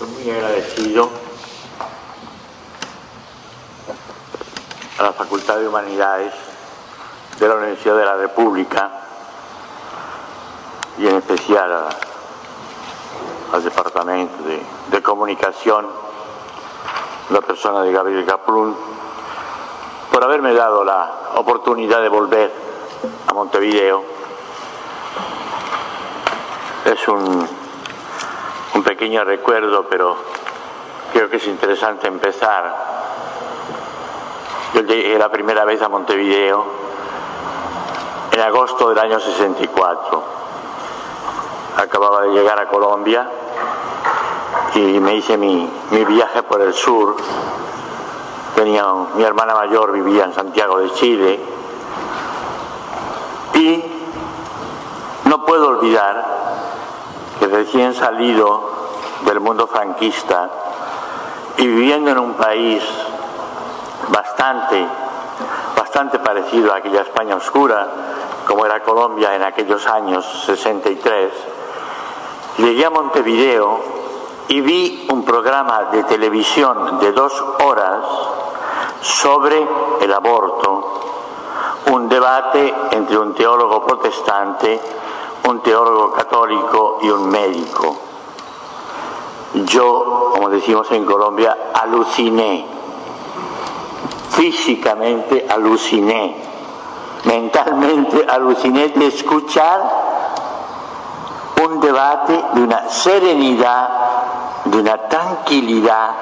muy agradecido a la Facultad de Humanidades de la Universidad de la República y en especial al Departamento de Comunicación, la persona de Gabriel Caprún, por haberme dado la oportunidad de volver a Montevideo. Es un pequeño recuerdo, pero creo que es interesante empezar. Yo llegué la primera vez a Montevideo en agosto del año 64. Acababa de llegar a Colombia y me hice mi viaje por el sur. Mi hermana mayor vivía en Santiago de Chile y no puedo olvidar que recién salido del mundo franquista y viviendo en un país bastante parecido a aquella España oscura como era Colombia en aquellos años 63, llegué a Montevideo y vi un programa de televisión de 2 horas sobre el aborto, un debate entre un teólogo protestante, un teólogo católico y un médico. Yo, como decimos en Colombia, aluciné, físicamente aluciné, mentalmente aluciné de escuchar un debate de una serenidad, de una tranquilidad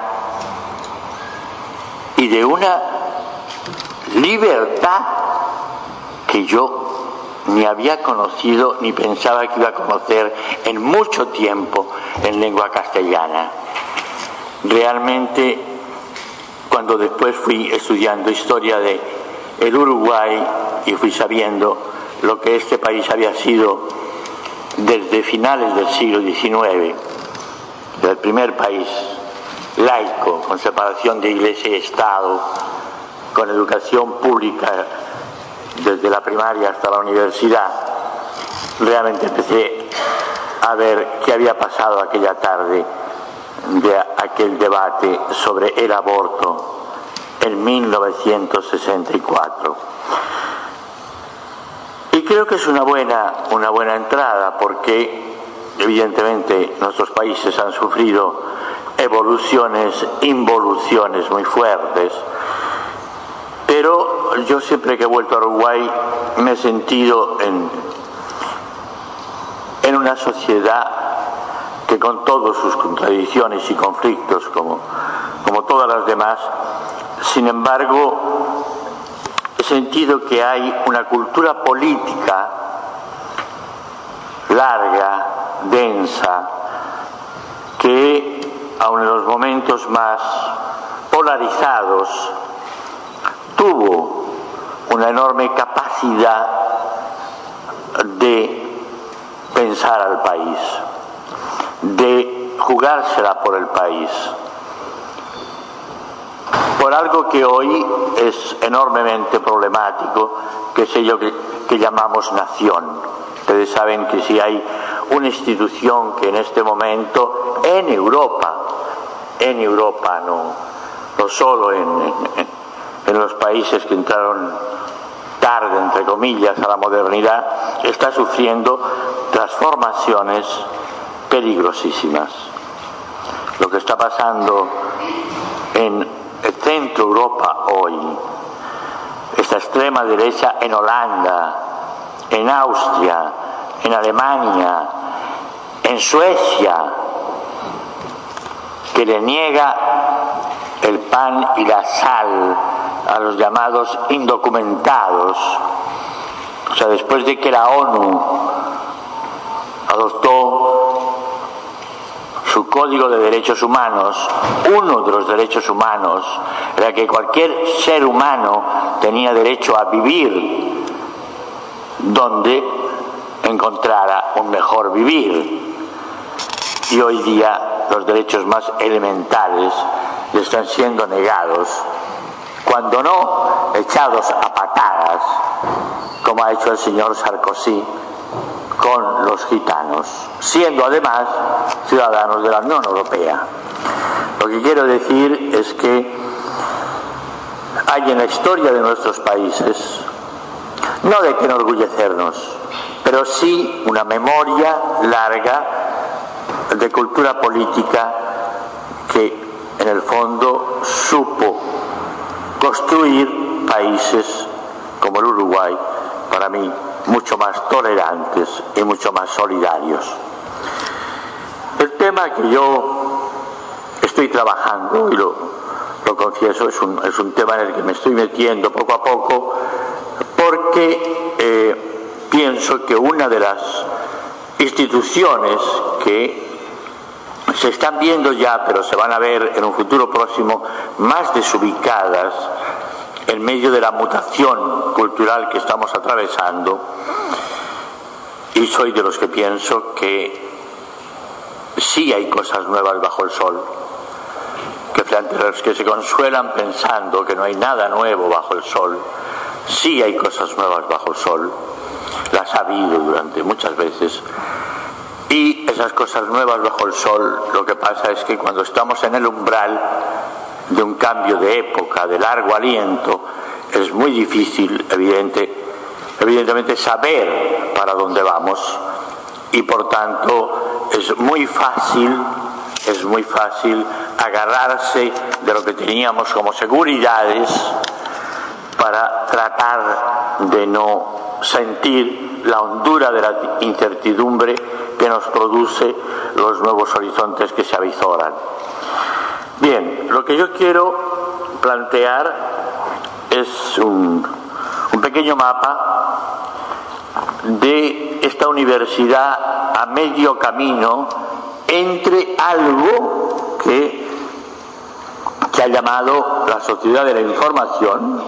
y de una libertad que yo ni había conocido ni pensaba que iba a conocer en mucho tiempo en lengua castellana. Realmente, cuando después fui estudiando historia del Uruguay y fui sabiendo lo que este país había sido desde finales del siglo XIX, el primer país laico, con separación de Iglesia y Estado, con educación pública desde la primaria hasta la universidad, realmente empecé a ver qué había pasado aquella tarde de aquel debate sobre el aborto en 1964. Y creo que es una buena entrada, porque evidentemente nuestros países han sufrido evoluciones, involuciones muy fuertes, pero yo siempre que he vuelto a Uruguay me he sentido en una sociedad que, con todas sus contradicciones y conflictos como todas las demás, sin embargo he sentido que hay una cultura política larga, densa, que aun en los momentos más polarizados tuvo una enorme capacidad de pensar al país, de jugársela por el país, por algo que hoy es enormemente problemático, que es ello que llamamos nación. Ustedes saben que si hay una institución que en este momento en Europa, no solo en los países que entraron tarde, entre comillas, a la modernidad, está sufriendo transformaciones peligrosísimas. Lo que está pasando en el centro Europa hoy, esta extrema derecha en Holanda, en Austria, en Alemania, en Suecia, que le niega el pan y la sal a los llamados indocumentados. O sea, después de que la ONU adoptó su Código de Derechos Humanos, uno de los derechos humanos era que cualquier ser humano tenía derecho a vivir donde encontrara un mejor vivir. Y hoy día los derechos más elementales le están siendo negados, cuando no echados a patadas, como ha hecho el señor Sarkozy con los gitanos, siendo además ciudadanos de la Unión Europea. Lo que quiero decir es que hay en la historia de nuestros países, no de qué enorgullecernos, pero sí una memoria larga de cultura política que en el fondo supo construir países como el Uruguay, para mí, mucho más tolerantes y mucho más solidarios. El tema que yo estoy trabajando, y lo confieso, es un tema en el que me estoy metiendo poco a poco, porque pienso que una de las instituciones que se están viendo ya, pero se van a ver en un futuro próximo, más desubicadas en medio de la mutación cultural que estamos atravesando, y soy de los que pienso que sí hay cosas nuevas bajo el sol, que frente a los que se consuelan pensando que no hay nada nuevo bajo el sol, sí hay cosas nuevas bajo el sol, las ha habido durante muchas veces, y esas cosas nuevas bajo el sol, lo que pasa es que cuando estamos en el umbral de un cambio de época, de largo aliento, es muy difícil, evidentemente, saber para dónde vamos, y por tanto es muy fácil agarrarse de lo que teníamos como seguridades para tratar de no sentir la hondura de la incertidumbre que nos produce los nuevos horizontes que se avizoran. Bien, lo que yo quiero plantear es un pequeño mapa de esta universidad a medio camino entre algo que ha llamado la sociedad de la información,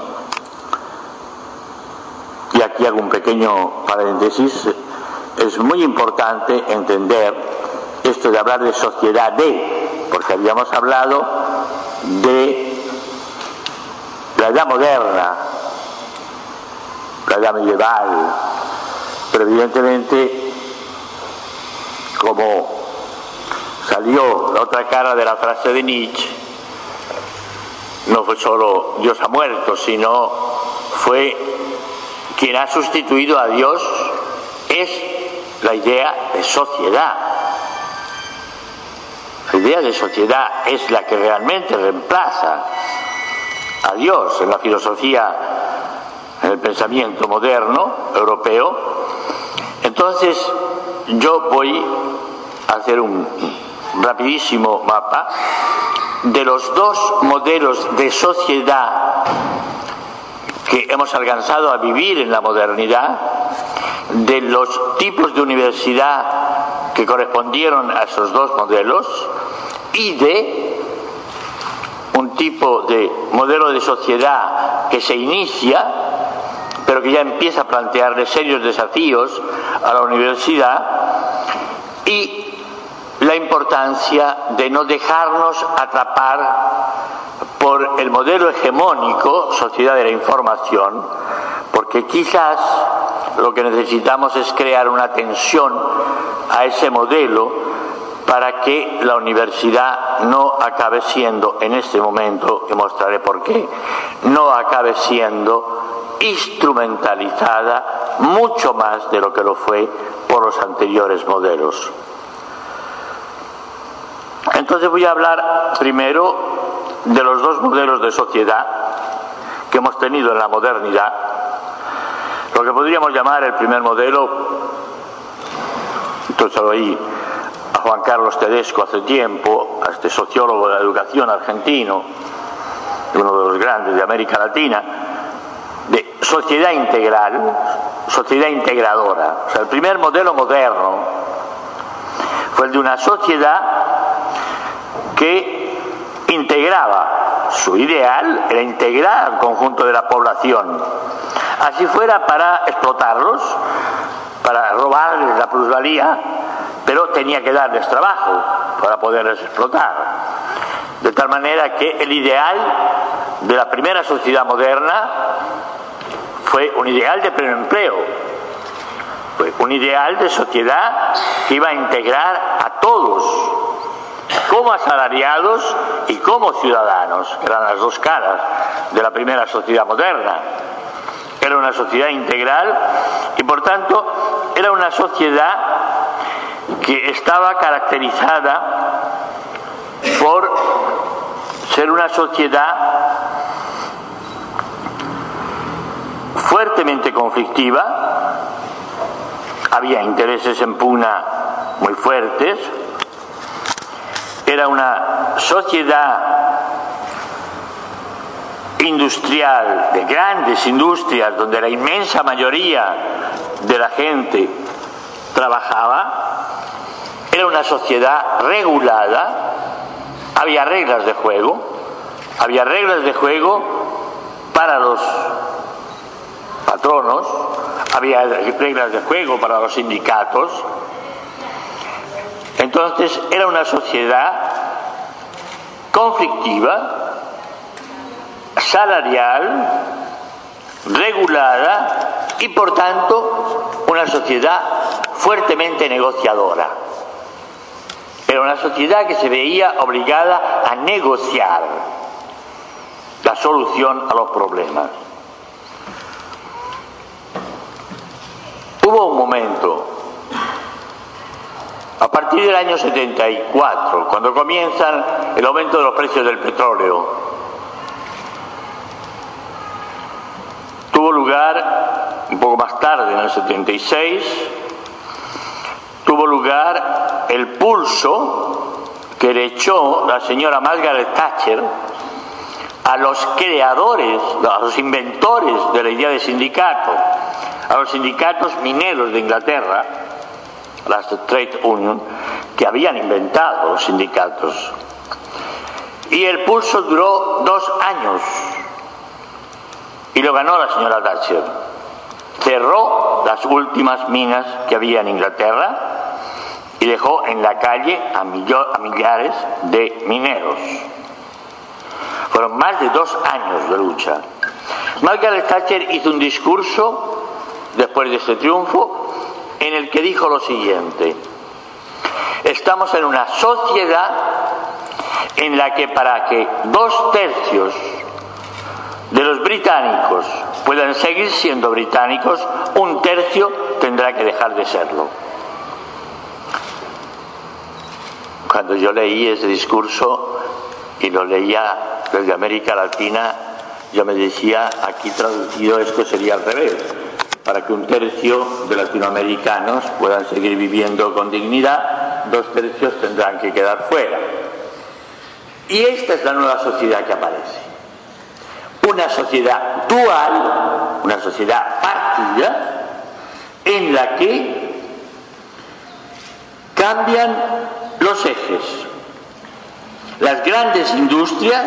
y aquí hago un pequeño paréntesis. Es muy importante entender esto de hablar de sociedad porque habíamos hablado de la edad moderna, la edad medieval, pero evidentemente, como salió la otra cara de la frase de Nietzsche, no fue solo Dios ha muerto, sino fue quien ha sustituido a Dios, es la idea de sociedad. La idea de sociedad es la que realmente reemplaza a Dios en la filosofía, en el pensamiento moderno europeo. Entonces yo voy a hacer un rapidísimo mapa de los dos modelos de sociedad que hemos alcanzado a vivir en la modernidad, de los tipos de universidad que correspondieron a esos dos modelos, y de un tipo de modelo de sociedad que se inicia, pero que ya empieza a plantearle serios desafíos a la universidad, y la importancia de no dejarnos atrapar por el modelo hegemónico, sociedad de la información, porque quizás lo que necesitamos es crear una tensión a ese modelo para que la universidad no acabe siendo, en este momento, y mostraré por qué, no acabe siendo instrumentalizada mucho más de lo que lo fue por los anteriores modelos. Entonces voy a hablar primero de los dos modelos de sociedad que hemos tenido en la modernidad. Lo que podríamos llamar el primer modelo, entonces lo oí a Juan Carlos Tedesco hace tiempo, a este sociólogo de la educación argentino, uno de los grandes de América Latina, de sociedad integral, sociedad integradora. O sea, el primer modelo moderno fue el de una sociedad que integraba, su ideal era integrar al conjunto de la población, así fuera para explotarlos, para robarles la plusvalía, pero tenía que darles trabajo para poderles explotar. De tal manera que el ideal de la primera sociedad moderna fue un ideal de pleno empleo. un ideal de sociedad que iba a integrar a todos, como asalariados y como ciudadanos, que eran las dos caras de la primera sociedad moderna. Era una sociedad integral y, por tanto, era una sociedad que estaba caracterizada por ser una sociedad fuertemente conflictiva. Había intereses en pugna muy fuertes. Era una sociedad industrial, de grandes industrias, donde la inmensa mayoría de la gente trabajaba. Era una sociedad regulada. Había reglas de juego. Había reglas de juego para los patronos. Había reglas de juego para los sindicatos. Entonces era una sociedad conflictiva, salarial, regulada y, por tanto, una sociedad fuertemente negociadora. Era una sociedad que se veía obligada a negociar la solución a los problemas. Hubo un momento, a partir del año 74, cuando comienzan el aumento de los precios del petróleo, tuvo lugar un poco más tarde, en el 76, tuvo lugar el pulso que le echó la señora Margaret Thatcher a los creadores, a los inventores de la idea de sindicato, a los sindicatos mineros de Inglaterra, las Trade Union, que habían inventado los sindicatos. Y el pulso duró 2 años y lo ganó la señora Thatcher. Cerró las últimas minas que había en Inglaterra y dejó en la calle a millares de mineros. Fueron más de 2 años de lucha. Margaret Thatcher hizo un discurso después de este triunfo en el que dijo lo siguiente: estamos en una sociedad en la que para que 2/3 de los británicos puedan seguir siendo británicos, 1/3 tendrá que dejar de serlo. Cuando yo leí ese discurso y lo leía desde América Latina, yo me decía, aquí traducido esto sería al revés: para que 1/3 de latinoamericanos puedan seguir viviendo con dignidad, 2/3 tendrán que quedar fuera. Y esta es la nueva sociedad que aparece. Una sociedad dual, una sociedad partida, en la que cambian los ejes. Las grandes industrias,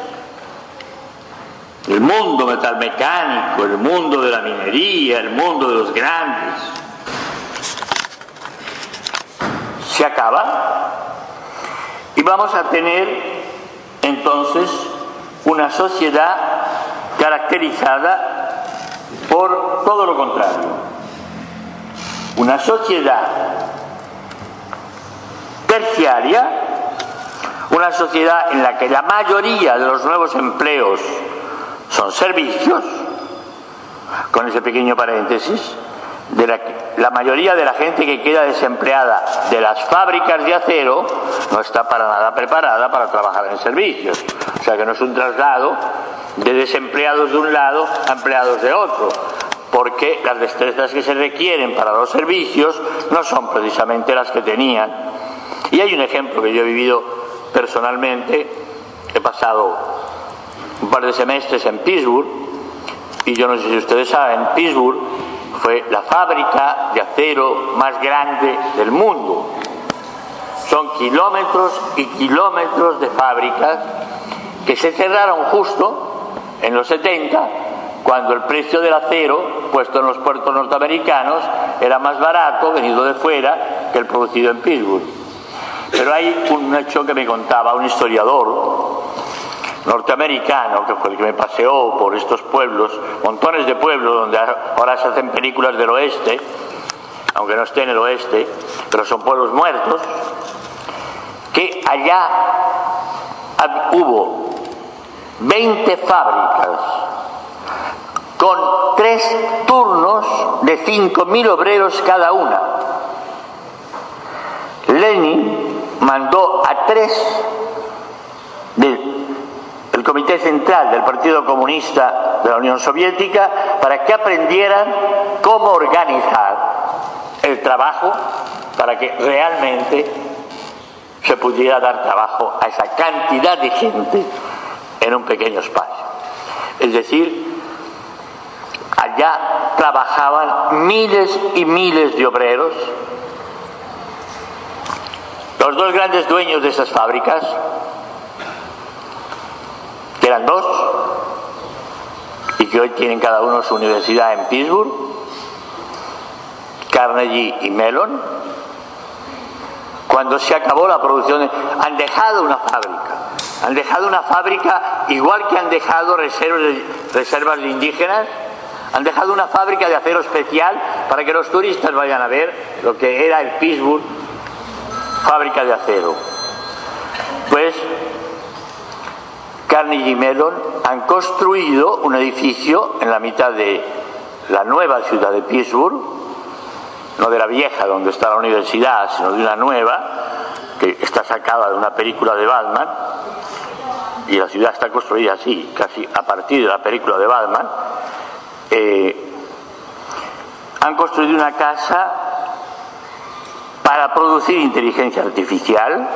el mundo metalmecánico, el mundo de la minería, el mundo de los grandes, se acaba y vamos a tener entonces una sociedad caracterizada por todo lo contrario. Una sociedad terciaria, una sociedad en la que la mayoría de los nuevos empleos son servicios, con ese pequeño paréntesis, la mayoría de la gente que queda desempleada de las fábricas de acero no está para nada preparada para trabajar en servicios. O sea que no es un traslado de desempleados de un lado a empleados de otro, porque las destrezas que se requieren para los servicios no son precisamente las que tenían. Y hay un ejemplo que yo he vivido personalmente. He pasado un par de semestres en Pittsburgh, y yo no sé si ustedes saben, Pittsburgh fue la fábrica de acero más grande del mundo. Son kilómetros y kilómetros de fábricas que se cerraron justo en los 70, cuando el precio del acero puesto en los puertos norteamericanos era más barato, venido de fuera, que el producido en Pittsburgh. Pero hay un hecho que me contaba un historiador norteamericano, que fue el que me paseó por estos pueblos, montones de pueblos donde ahora se hacen películas del oeste, aunque no esté en el oeste, pero son pueblos muertos, que allá hubo 20 fábricas con 3 turnos de 5.000 obreros cada una. Lenin mandó a 3 del Comité Central del Partido Comunista de la Unión Soviética para que aprendieran cómo organizar el trabajo para que realmente se pudiera dar trabajo a esa cantidad de gente en un pequeño espacio. Es decir, allá trabajaban miles y miles de obreros. Los 2 grandes dueños de esas fábricas, que eran 2, y que hoy tienen cada uno su universidad en Pittsburgh, Carnegie y Mellon, cuando se acabó la producción, han dejado una fábrica igual que han dejado reservas de indígenas, han dejado una fábrica de acero especial para que los turistas vayan a ver lo que era el Pittsburgh, fábrica de acero. Pues Carnegie y Mellon han construido un edificio en la mitad de la nueva ciudad de Pittsburgh, no de la vieja donde está la universidad, sino de una nueva que está sacada de una película de Batman, y la ciudad está construida así, casi a partir de la película de Batman. Han construido una casa para producir inteligencia artificial,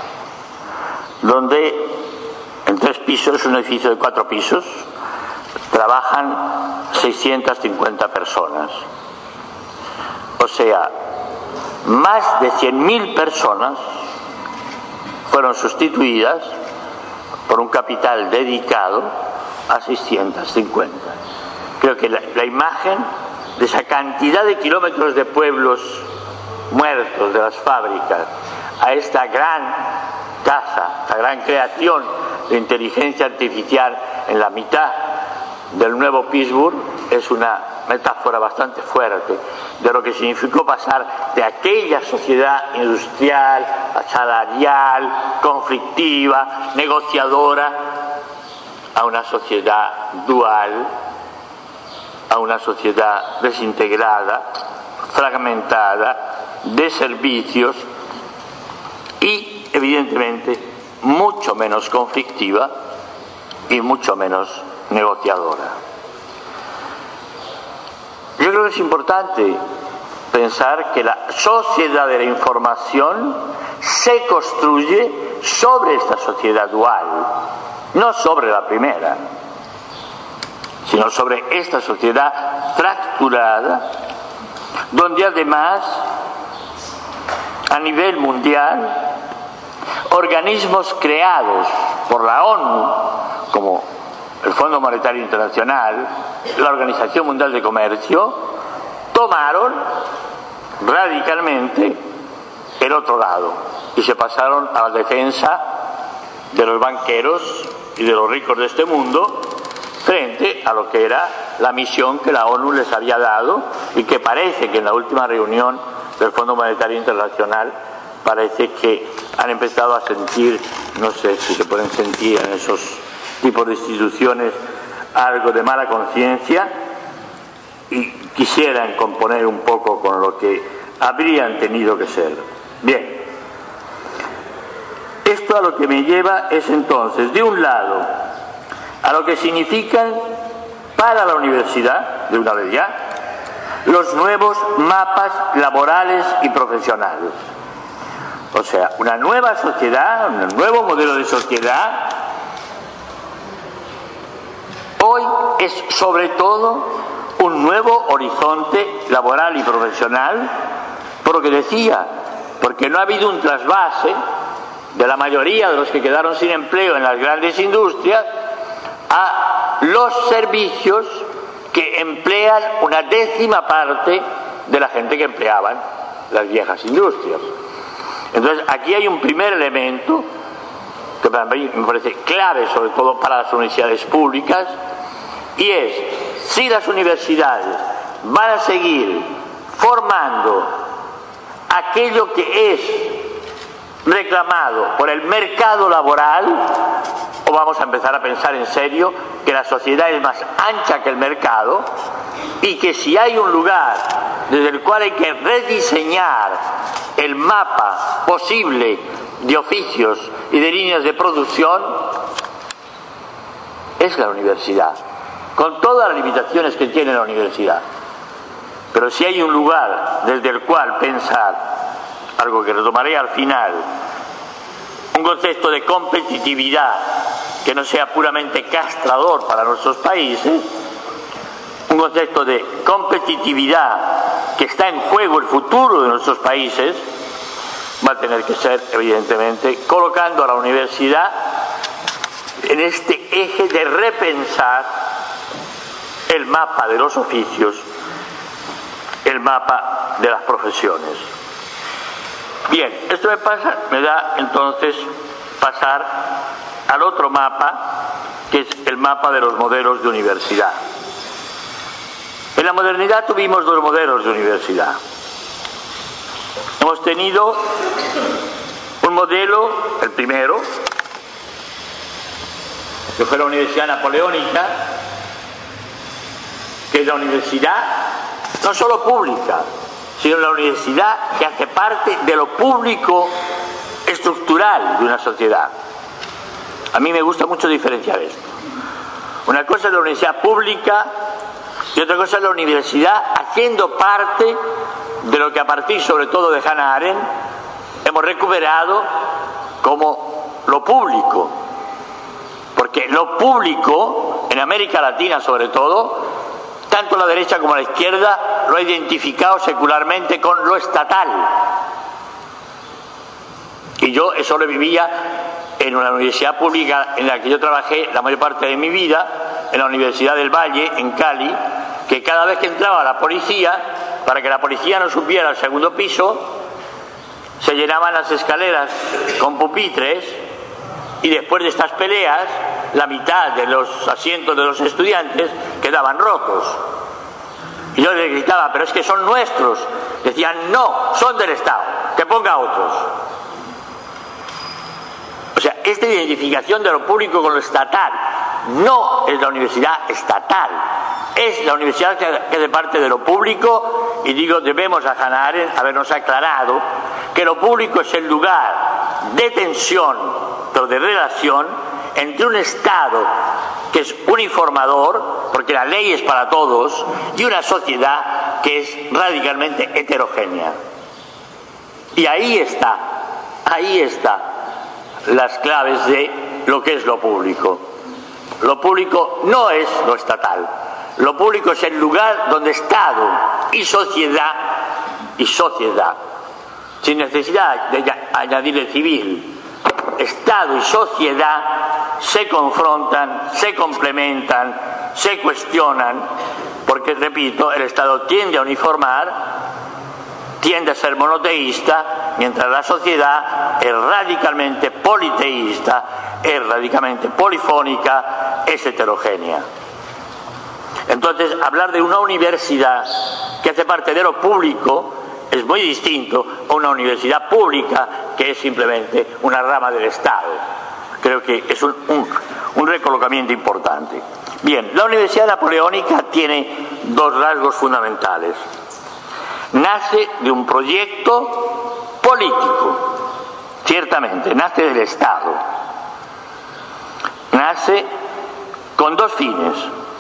donde en 3 pisos, es un edificio de 4 pisos, trabajan 650 personas. O sea, más de 100.000 personas fueron sustituidas por un capital dedicado a 650. Creo que la imagen de esa cantidad de kilómetros de pueblos muertos de las fábricas a esta gran casa, esta gran creación de inteligencia artificial en la mitad del nuevo Pittsburgh, es una metáfora bastante fuerte de lo que significó pasar de aquella sociedad industrial, salarial, conflictiva, negociadora, a una sociedad dual, a una sociedad desintegrada, fragmentada, de servicios y, evidentemente, mucho menos conflictiva y mucho menos negociadora. Yo creo que es importante pensar que la sociedad de la información se construye sobre esta sociedad dual, no sobre la primera, sino sobre esta sociedad fracturada, donde además, a nivel mundial, organismos creados por la ONU, como el Fondo Monetario Internacional, la Organización Mundial de Comercio, tomaron radicalmente el otro lado y se pasaron a la defensa de los banqueros y de los ricos de este mundo frente a lo que era la misión que la ONU les había dado y que parece que en la última reunión del Fondo Monetario Internacional parece que han empezado a sentir, no sé si se pueden sentir en esos tipos de instituciones, algo de mala conciencia y quisieran componer un poco con lo que habrían tenido que ser. Bien, esto a lo que me lleva es entonces, de un lado, a lo que significan para la universidad, de una vez ya, los nuevos mapas laborales y profesionales. O sea, una nueva sociedad, un nuevo modelo de sociedad. Hoy es sobre todo un nuevo horizonte laboral y profesional, por lo que decía, porque no ha habido un trasvase de la mayoría de los que quedaron sin empleo en las grandes industrias a los servicios que emplean una décima parte de la gente que empleaban las viejas industrias. Entonces, aquí hay un primer elemento que para mí me parece clave, sobre todo para las universidades públicas, y es, si las universidades van a seguir formando aquello que es reclamado por el mercado laboral, o vamos a empezar a pensar en serio que la sociedad es más ancha que el mercado y que si hay un lugar desde el cual hay que rediseñar el mapa posible de oficios y de líneas de producción, es la universidad, con todas las limitaciones que tiene la universidad. Pero si hay un lugar desde el cual pensar, algo que retomaré al final, un concepto de competitividad que no sea puramente castrador para nuestros países, un concepto de competitividad que está en juego el futuro de nuestros países, va a tener que ser, evidentemente, colocando a la universidad en este eje de repensar el mapa de los oficios, el mapa de las profesiones. Bien, esto me da entonces pasar al otro mapa, que es el mapa de los modelos de universidad. En la modernidad tuvimos dos modelos de universidad. Hemos tenido un modelo, el primero, que fue la Universidad Napoleónica, que es la universidad no solo pública, sino la universidad que hace parte de lo público estructural de una sociedad. A mí me gusta mucho diferenciar esto. Una cosa es la universidad pública y otra cosa es la universidad haciendo parte de lo que a partir sobre todo de Hannah Arendt hemos recuperado como lo público. Porque lo público, en América Latina sobre todo, tanto la derecha como la izquierda lo ha identificado secularmente con lo estatal. Y yo eso lo vivía en una universidad pública en la que yo trabajé la mayor parte de mi vida, en la Universidad del Valle, en Cali, que cada vez que entraba la policía, para que la policía no subiera al segundo piso, se llenaban las escaleras con pupitres y después de estas peleas, la mitad de los asientos de los estudiantes quedaban rotos. Y yo les gritaba, pero es que son nuestros. Decían, no, son del Estado, que ponga otros. O sea, esta identificación de lo público con lo estatal no es la universidad estatal, es la universidad que hace parte de lo público, y digo, debemos a Hannah Arendt habernos aclarado que lo público es el lugar de tensión, pero de relación, entre un Estado que es uniformador, porque la ley es para todos, y una sociedad que es radicalmente heterogénea. Y ahí está las claves de lo que es lo público. Lo público no es lo estatal. Lo público es el lugar donde Estado y sociedad, sin necesidad de añadir el civil, Estado y sociedad se confrontan, se complementan, se cuestionan, porque, repito, el Estado tiende a uniformar, tiende a ser monoteísta, mientras la sociedad es radicalmente politeísta, es radicalmente polifónica, es heterogénea. Entonces, hablar de una universidad que hace parte de lo público es muy distinto a una universidad pública que es simplemente una rama del Estado. Creo que es un recolocamiento importante. Bien, la Universidad Napoleónica tiene dos rasgos fundamentales. Nace de un proyecto político, ciertamente, nace del Estado. Nace con dos fines.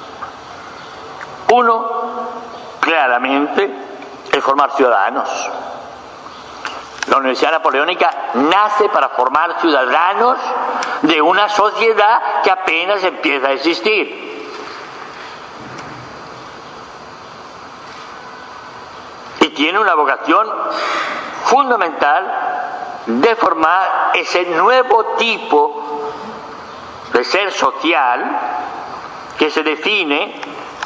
Uno, claramente, es formar ciudadanos. La Universidad Napoleónica nace para formar ciudadanos de una sociedad que apenas empieza a existir. Y tiene una vocación fundamental de formar ese nuevo tipo de ser social que se define,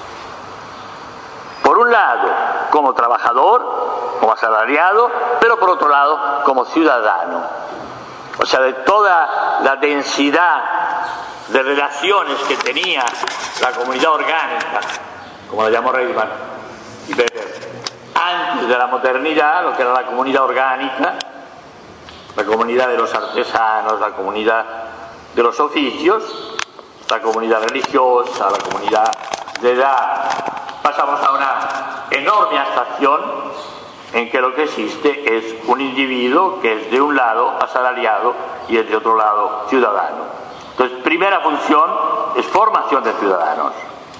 por un lado, como trabajador, como asalariado, pero por otro lado, como ciudadano. O sea, de toda la densidad de relaciones que tenía la comunidad orgánica, como la llamó Reitman y Weber, antes de la modernidad, lo que era la comunidad orgánica, la comunidad de los artesanos, la comunidad de los oficios, la comunidad religiosa, la comunidad de edad. Pasamos a una enorme abstracción en que lo que existe es un individuo que es de un lado asalariado y es de otro lado ciudadano. Entonces, primera función es formación de ciudadanos.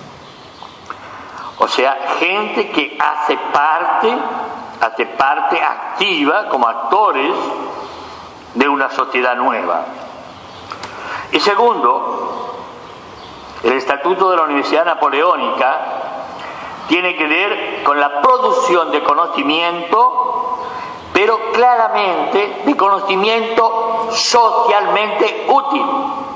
O sea, gente que hace parte activa como actores de una sociedad nueva. Y segundo, el Estatuto de la Universidad Napoleónica tiene que ver con la producción de conocimiento, pero claramente de conocimiento socialmente útil.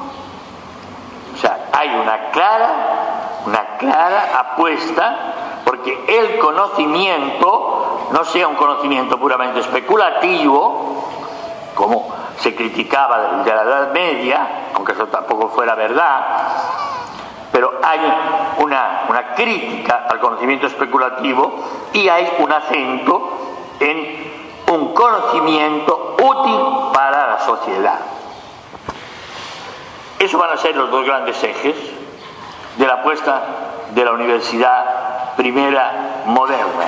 O sea, hay una clara apuesta porque el conocimiento no sea un conocimiento puramente especulativo, como se criticaba de la Edad Media, aunque eso tampoco fuera verdad, pero hay una crítica al conocimiento especulativo y hay un acento en un conocimiento útil para la sociedad. Esos van a ser los dos grandes ejes de la apuesta de la universidad primera moderna.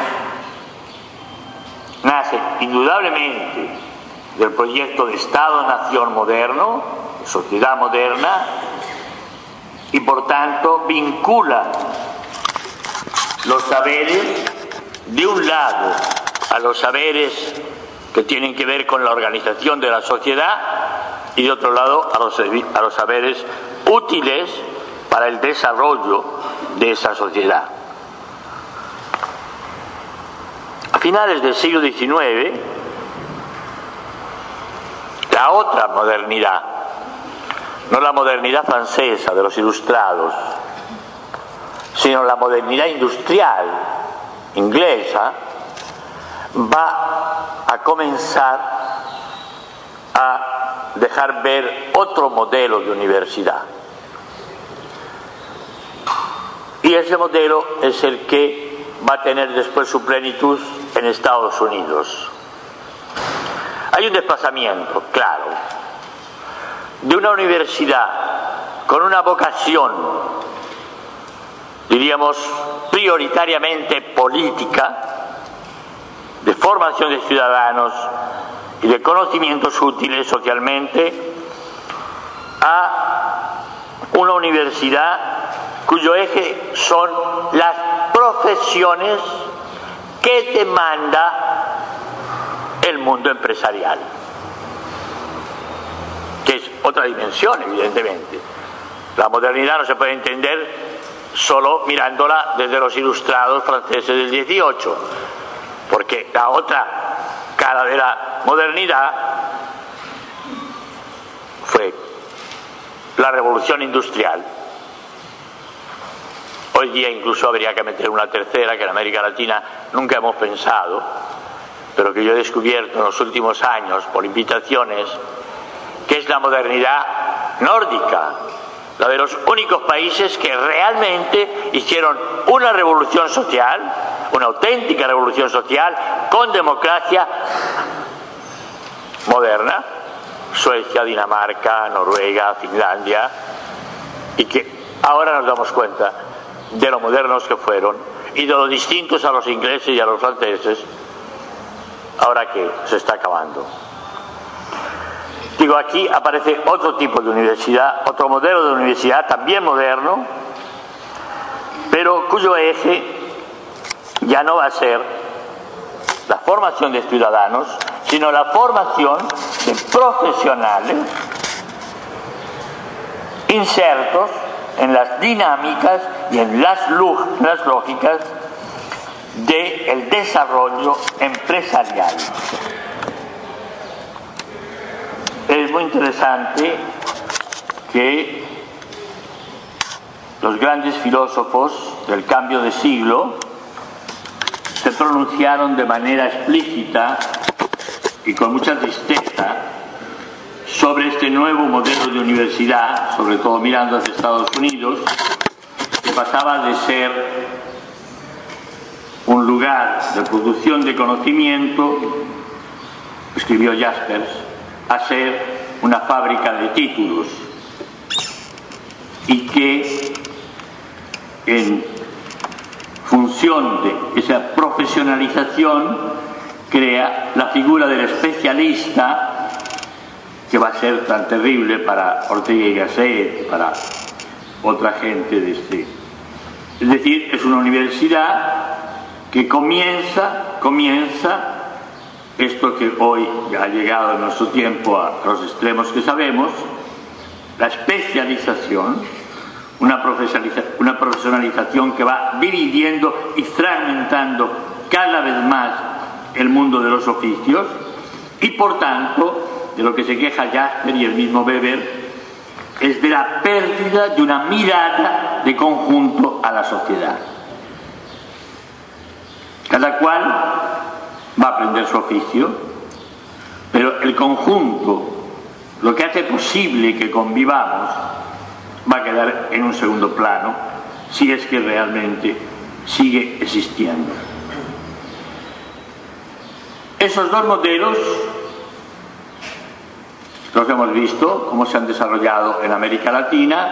Nace indudablemente del proyecto de Estado-Nación moderno, sociedad moderna, y por tanto vincula los saberes de un lado a los saberes que tienen que ver con la organización de la sociedad y de otro lado a los saberes útiles para el desarrollo de esa sociedad. A finales del siglo XIX, la otra modernidad, no la modernidad francesa de los ilustrados, sino la modernidad industrial inglesa, va a comenzar a dejar ver otro modelo de universidad. Y ese modelo es el que va a tener después su plenitud en Estados Unidos. Hay un desplazamiento, claro, de una universidad con una vocación, diríamos, prioritariamente política, de formación de ciudadanos y de conocimientos útiles socialmente, a una universidad cuyo eje son las profesiones que demanda el mundo empresarial, que es otra dimensión, evidentemente. La modernidad no se puede entender solo mirándola desde los ilustrados franceses del 18, porque la otra cara de la modernidad fue la revolución industrial. Hoy día incluso habría que meter una tercera que en América Latina nunca hemos pensado, pero que yo he descubierto en los últimos años por invitaciones, que es la modernidad nórdica, la de los únicos países que realmente hicieron una revolución social, una auténtica revolución social, con democracia moderna, Suecia, Dinamarca, Noruega, Finlandia, y que ahora nos damos cuenta de lo modernos que fueron y de lo distintos a los ingleses y a los franceses, ahora que se está acabando. Digo, aquí aparece otro tipo de universidad, otro modelo de universidad también moderno, pero cuyo eje ya no va a ser la formación de ciudadanos, sino la formación de profesionales insertos en las dinámicas y en las lógicas del desarrollo empresarial. Es muy interesante que los grandes filósofos del cambio de siglo se pronunciaron de manera explícita y con mucha tristeza sobre este nuevo modelo de universidad, sobre todo mirando hacia Estados Unidos, que pasaba de ser un lugar de producción de conocimiento, escribió Jaspers, a ser una fábrica de títulos, y que en función de esa profesionalización crea la figura del especialista, que va a ser tan terrible para Ortega y Gasset, para otra gente de este. Es decir, es una universidad que comienza esto que hoy ya ha llegado en nuestro tiempo a los extremos que sabemos, la especialización, una profesionalización que va dividiendo y fragmentando cada vez más el mundo de los oficios, y por tanto, de lo que se queja Jasper y el mismo Weber, es de la pérdida de una mirada de conjunto a la sociedad. Cada cual va a aprender su oficio, pero el conjunto, lo que hace posible que convivamos, va a quedar en un segundo plano, si es que realmente sigue existiendo. Esos dos modelos los hemos visto, cómo se han desarrollado en América Latina,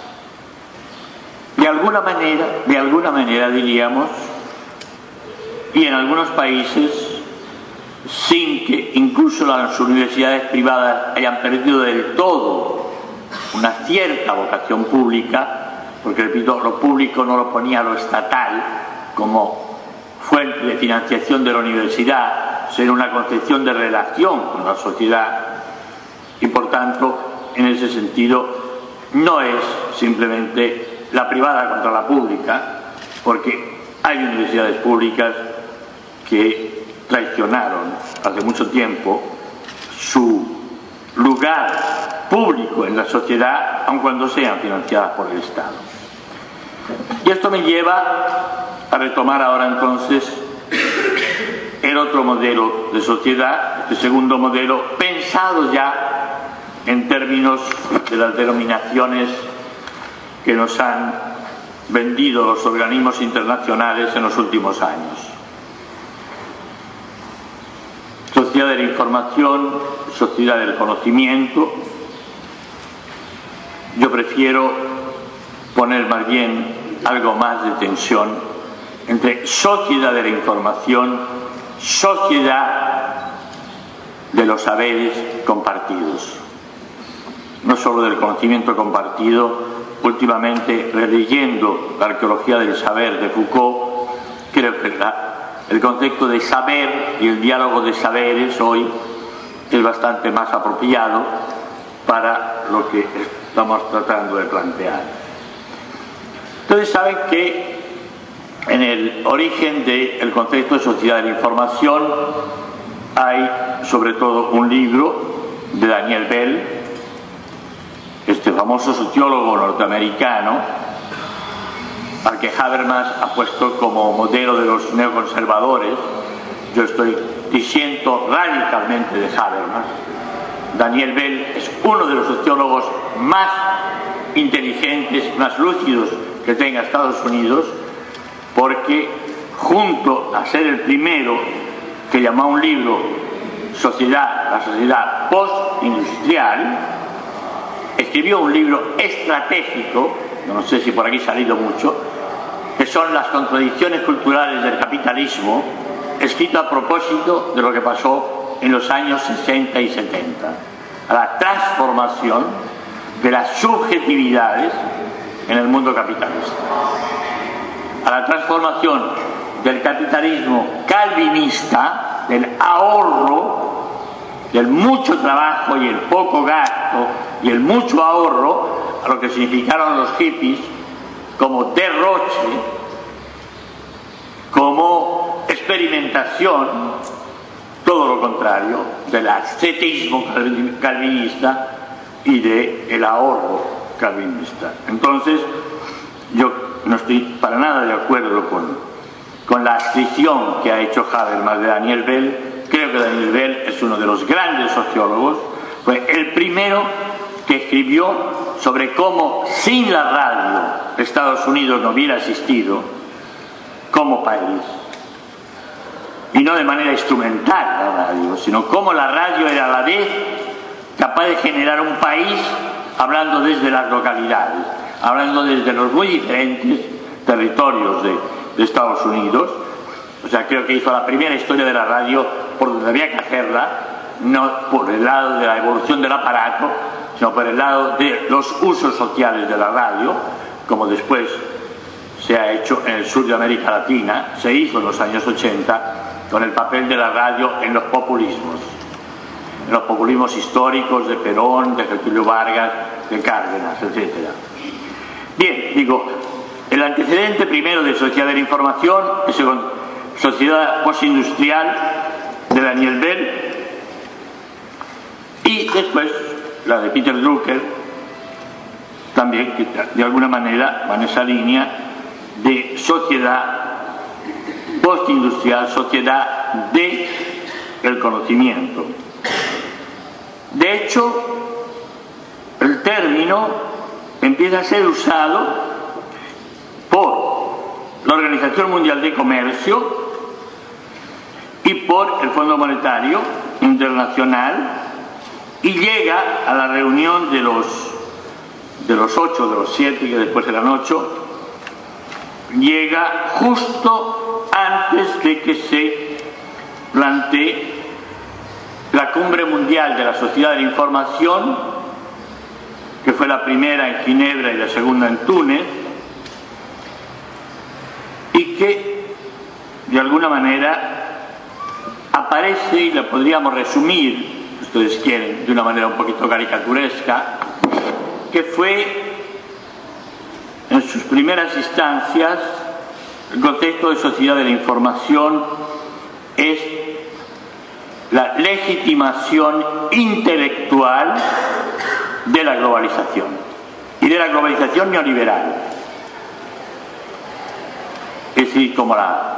de alguna manera diríamos, y en algunos países, sin que incluso las universidades privadas hayan perdido del todo una cierta vocación pública, porque repito, lo público no lo ponía lo estatal como fuente de financiación de la universidad, sino una concepción de relación con la sociedad, y por tanto, en ese sentido, no es simplemente la privada contra la pública, porque hay universidades públicas que traicionaron hace mucho tiempo su lugar público en la sociedad, aun cuando sean financiadas por el Estado. Y esto me lleva a retomar ahora entonces el otro modelo de sociedad, este segundo modelo, pensado ya en términos de las denominaciones que nos han vendido los organismos internacionales en los últimos años. Sociedad de la información, sociedad del conocimiento. Yo prefiero poner más bien algo más de tensión entre sociedad de la información, sociedad de los saberes compartidos. No solo del conocimiento compartido. Últimamente, releyendo la arqueología del saber de Foucault, creo que el concepto de saber y el diálogo de saberes hoy es bastante más apropiado para lo que estamos tratando de plantear. Ustedes saben que en el origen del concepto de sociedad de la información hay sobre todo un libro de Daniel Bell, este famoso sociólogo norteamericano, al que Habermas ha puesto como modelo de los neoconservadores. Yo estoy diciendo radicalmente de Habermas. Daniel Bell es uno de los sociólogos más inteligentes, más lúcidos que tenga Estados Unidos, porque junto a ser el primero que llamó a un libro la sociedad postindustrial, escribió un libro estratégico, no sé si por aquí ha salido mucho, que son las contradicciones culturales del capitalismo, escrito a propósito de lo que pasó en los años 60 y 70, a la transformación de las subjetividades en el mundo capitalista, a la transformación del capitalismo calvinista, del ahorro, del mucho trabajo y el poco gasto y el mucho ahorro, a lo que significaron los hippies como derroche, como experimentación, todo lo contrario del ascetismo calvinista y del ahorro calvinista. Entonces, yo no estoy para nada de acuerdo con la adscripción que ha hecho Habermas de Daniel Bell. Creo que Daniel Bell es uno de los grandes sociólogos, fue el primero que escribió sobre cómo sin la radio Estados Unidos no hubiera existido como país, y no de manera instrumental la radio, sino cómo la radio era a la vez capaz de generar un país hablando desde las localidades, hablando desde los muy diferentes territorios de Estados Unidos. O sea, creo que hizo la primera historia de la radio por donde había que hacerla, no por el lado de la evolución del aparato, sino por el lado de los usos sociales de la radio, como después se ha hecho en el sur de América Latina, se hizo en los años 80 con el papel de la radio en los populismos históricos de Perón, de Getúlio Vargas, de Cárdenas, etc. Bien, digo, el antecedente primero de Sociedad de la Información es Sociedad Postindustrial de Daniel Bell, y después la de Peter Drucker, también, que de alguna manera va en esa línea de sociedad postindustrial, sociedad del conocimiento. De hecho, el término empieza a ser usado por la Organización Mundial de Comercio y por el Fondo Monetario Internacional, y llega a la reunión de los 8, de los 7, que después eran 8, llega justo antes de que se plantee la Cumbre Mundial de la Sociedad de la Información, que fue la primera en Ginebra y la segunda en Túnez, y que de alguna manera aparece, y la podríamos resumir, si ustedes quieren, de una manera un poquito caricaturesca, que fue en sus primeras instancias el concepto de sociedad de la información es la legitimación intelectual de la globalización y de la globalización neoliberal. Es decir, como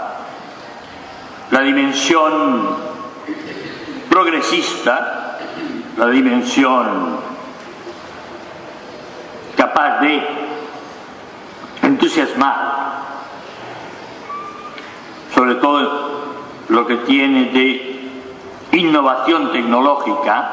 la dimensión progresista, la dimensión capaz de entusiasmar, sobre todo lo que tiene de innovación tecnológica,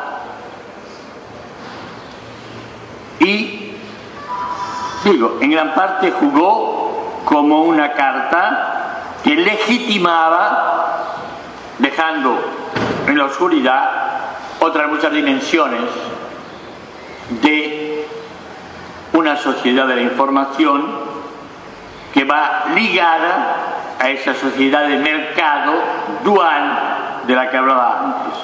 y digo, en gran parte jugó como una carta que legitimaba, dejando en la oscuridad otras muchas dimensiones de una sociedad de la información que va ligada a esa sociedad de mercado dual de la que hablaba antes.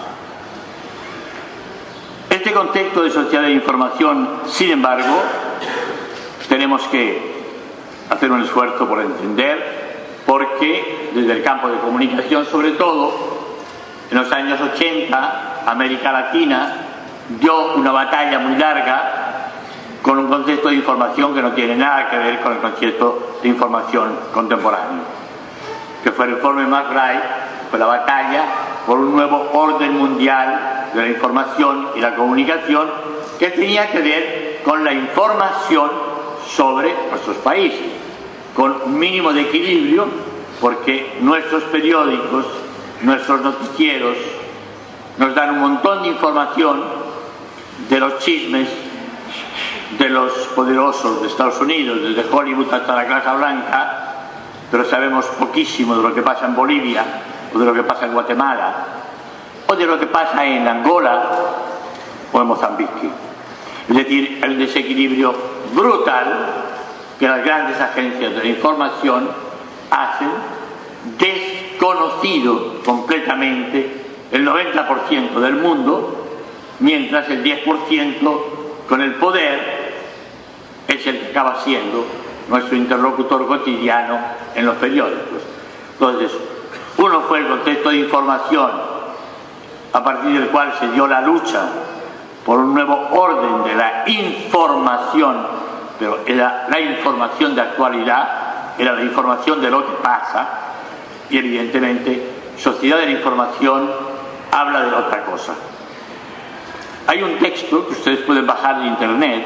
Este contexto de sociedad de la información, sin embargo, tenemos que hacer un esfuerzo por entender, porque desde el campo de comunicación, sobre todo, en los años 80, América Latina dio una batalla muy larga con un concepto de información que no tiene nada que ver con el concepto de información contemporáneo, que fue el informe McBride, fue la batalla por un nuevo orden mundial de la información y la comunicación que tenía que ver con la información sobre nuestros países, con un mínimo de equilibrio, porque nuestros periódicos, nuestros noticieros nos dan un montón de información de los chismes de los poderosos de Estados Unidos, desde Hollywood hasta la Casa Blanca, pero sabemos poquísimo de lo que pasa en Bolivia, o de lo que pasa en Guatemala, o de lo que pasa en Angola o en Mozambique. Es decir, el desequilibrio brutal que las grandes agencias de la información hacen, desconocido completamente el 90% del mundo, mientras el 10% con el poder es el que acaba siendo nuestro interlocutor cotidiano en los periódicos. Entonces, uno fue el contexto de información a partir del cual se dio la lucha por un nuevo orden de la información, pero era la información de actualidad, era la información de lo que pasa, y evidentemente sociedad de la información habla de otra cosa. Hay un texto que ustedes pueden bajar de internet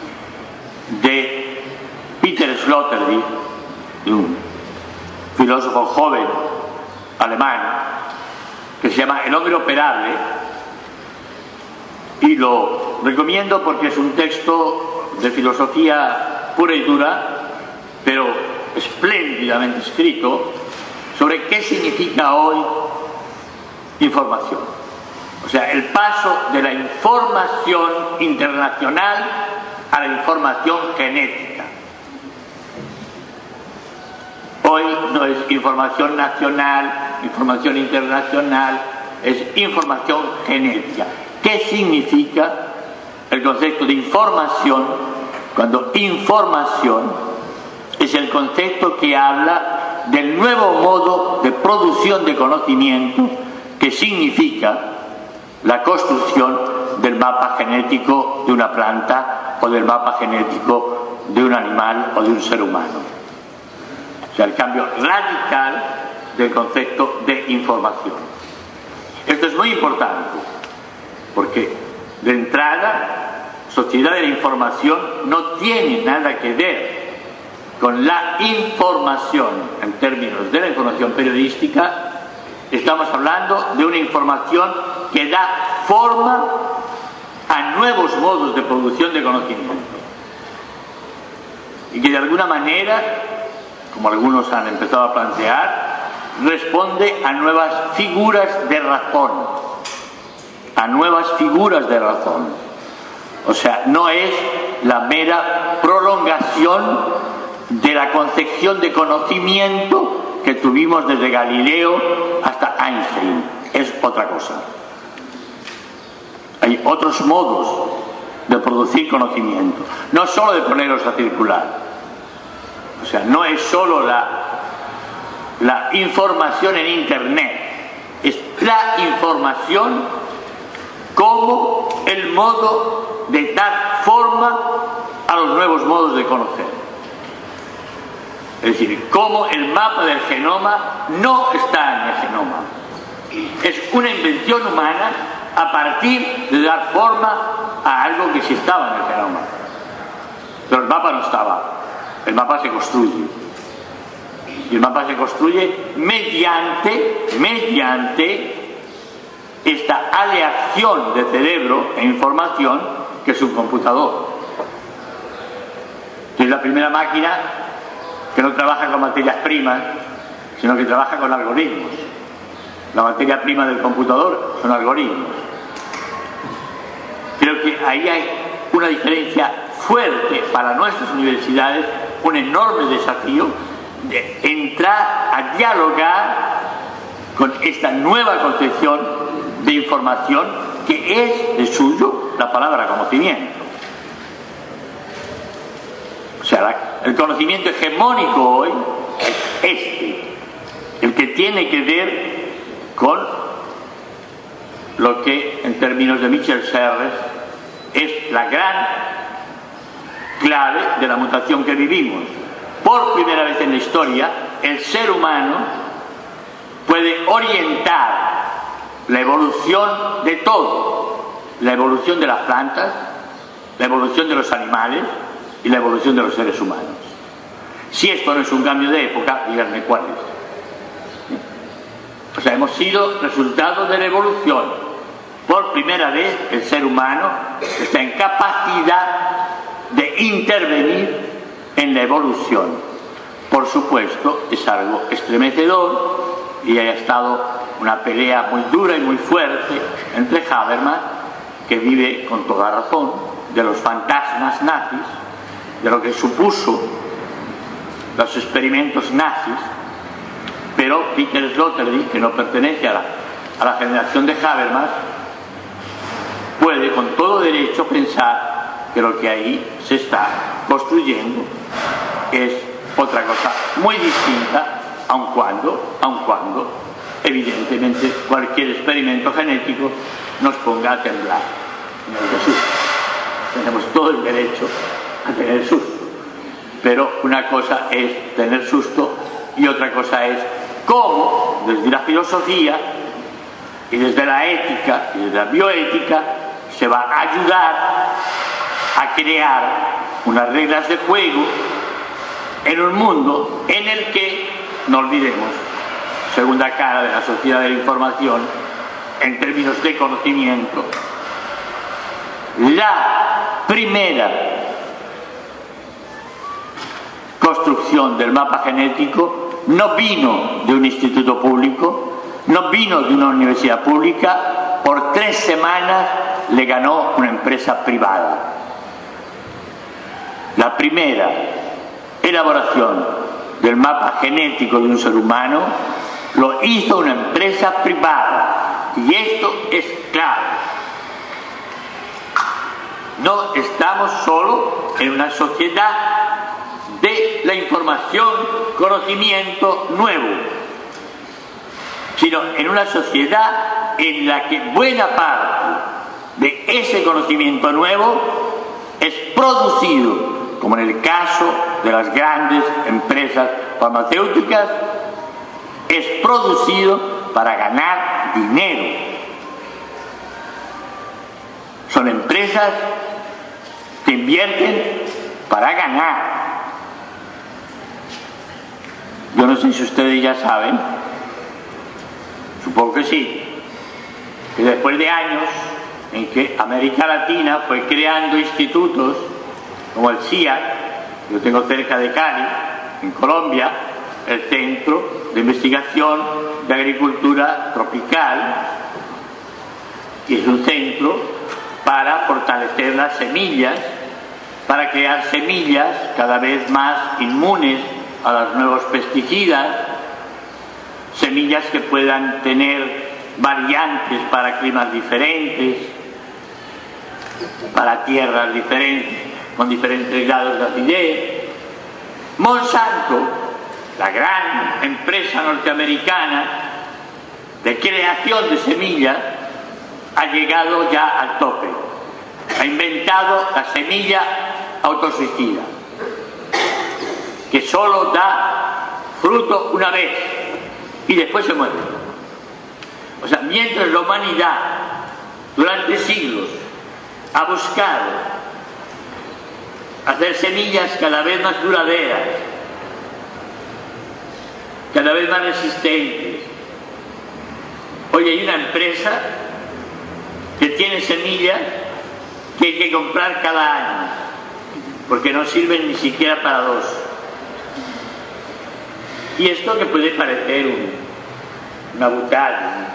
de Peter Sloterdijk, un filósofo joven alemán que se llama El hombre operable, y lo recomiendo porque es un texto de filosofía pura y dura, pero espléndidamente escrito, sobre qué significa hoy información. O sea, el paso de la información internacional a la información genética. Hoy no es información nacional, información internacional, es información genética. ¿Qué significa el concepto de información cuando información es el concepto que habla del nuevo modo de producción de conocimiento que significa la construcción del mapa genético de una planta o del mapa genético de un animal o de un ser humano? O sea, el cambio radical del concepto de información. Esto es muy importante porque, de entrada, sociedad de la información no tiene nada que ver con la información en términos de la información periodística. Estamos hablando de una información que da forma a nuevos modos de producción de conocimiento y que de alguna manera, como algunos han empezado a plantear, responde a nuevas figuras de razón, O sea, no es la mera prolongación de la concepción de conocimiento que tuvimos desde Galileo hasta Einstein, es otra cosa. Hay otros modos de producir conocimiento, no solo de ponerlos a circular. O sea, no es solo la información en Internet, es la información como el modo de dar forma a los nuevos modos de conocer. Es decir, como el mapa del genoma no está en el genoma. Es una invención humana a partir de dar forma a algo que sí estaba en el genoma. Pero el mapa no estaba. El mapa se construye. Y el mapa se construye mediante esta aleación de cerebro e información que es un computador. Que es la primera máquina que no trabaja con materias primas, sino que trabaja con algoritmos. La materia prima del computador son algoritmos. Creo que ahí hay una diferencia fuerte para nuestras universidades, un enorme desafío de entrar a dialogar con esta nueva concepción de información que es de suyo la palabra conocimiento. O sea, el conocimiento hegemónico hoy es el que tiene que ver con lo que en términos de Michel Serres es la gran clave de la mutación que vivimos. Por primera vez en la historia, el ser humano puede orientar la evolución de todo, la evolución de las plantas, la evolución de los animales y la evolución de los seres humanos. Si esto no es un cambio de época, díganme cuál es. O sea, hemos sido resultado de la evolución. Por primera vez el ser humano está en capacidad de intervenir en la evolución. Por supuesto, es algo estremecedor y haya estado una pelea muy dura y muy fuerte entre Habermas, que vive con toda razón de los fantasmas nazis, de lo que supuso los experimentos nazis, pero Peter Sloterdijk, que no pertenece a la generación de Habermas, puede con todo derecho pensar que lo que ahí se está construyendo es otra cosa muy distinta, aun cuando evidentemente cualquier experimento genético nos ponga a temblar en el de susto. Tenemos todo el derecho a tener susto, pero una cosa es tener susto y otra cosa es cómo desde la filosofía y desde la ética y desde la bioética se va a ayudar a crear unas reglas de juego en un mundo en el que, no olvidemos, segunda cara de la sociedad de la información en términos de conocimiento. La primera construcción del mapa genético no vino de un instituto público, no vino de una universidad pública, por 3 semanas le ganó una empresa privada. La primera elaboración del mapa genético de un ser humano lo hizo una empresa privada, y esto es claro. No estamos solo en una sociedad de la información, conocimiento nuevo, sino en una sociedad en la que buena parte de ese conocimiento nuevo es producido, como en el caso de las grandes empresas farmacéuticas, es producido para ganar dinero. Son empresas que invierten para ganar. Yo no sé si ustedes ya saben, supongo que sí, que después de años en que América Latina fue creando institutos como el CIAC, yo tengo cerca de Cali, en Colombia, el Centro de Investigación de Agricultura Tropical, y es un centro para fortalecer las semillas, para crear semillas cada vez más inmunes a los nuevos pesticidas, semillas que puedan tener variantes para climas diferentes, para tierras diferentes, con diferentes grados de acidez. Monsanto, la gran empresa norteamericana de creación de semillas, ha llegado ya al tope. Ha inventado la semilla autosuicida, que solo da fruto una vez y después se muere. O sea, mientras la humanidad durante siglos ha buscado hacer semillas cada vez más duraderas, cada vez más resistentes. Hoy hay una empresa que tiene semillas que hay que comprar cada año, porque no sirven ni siquiera para 2. Y esto que puede parecer una butada,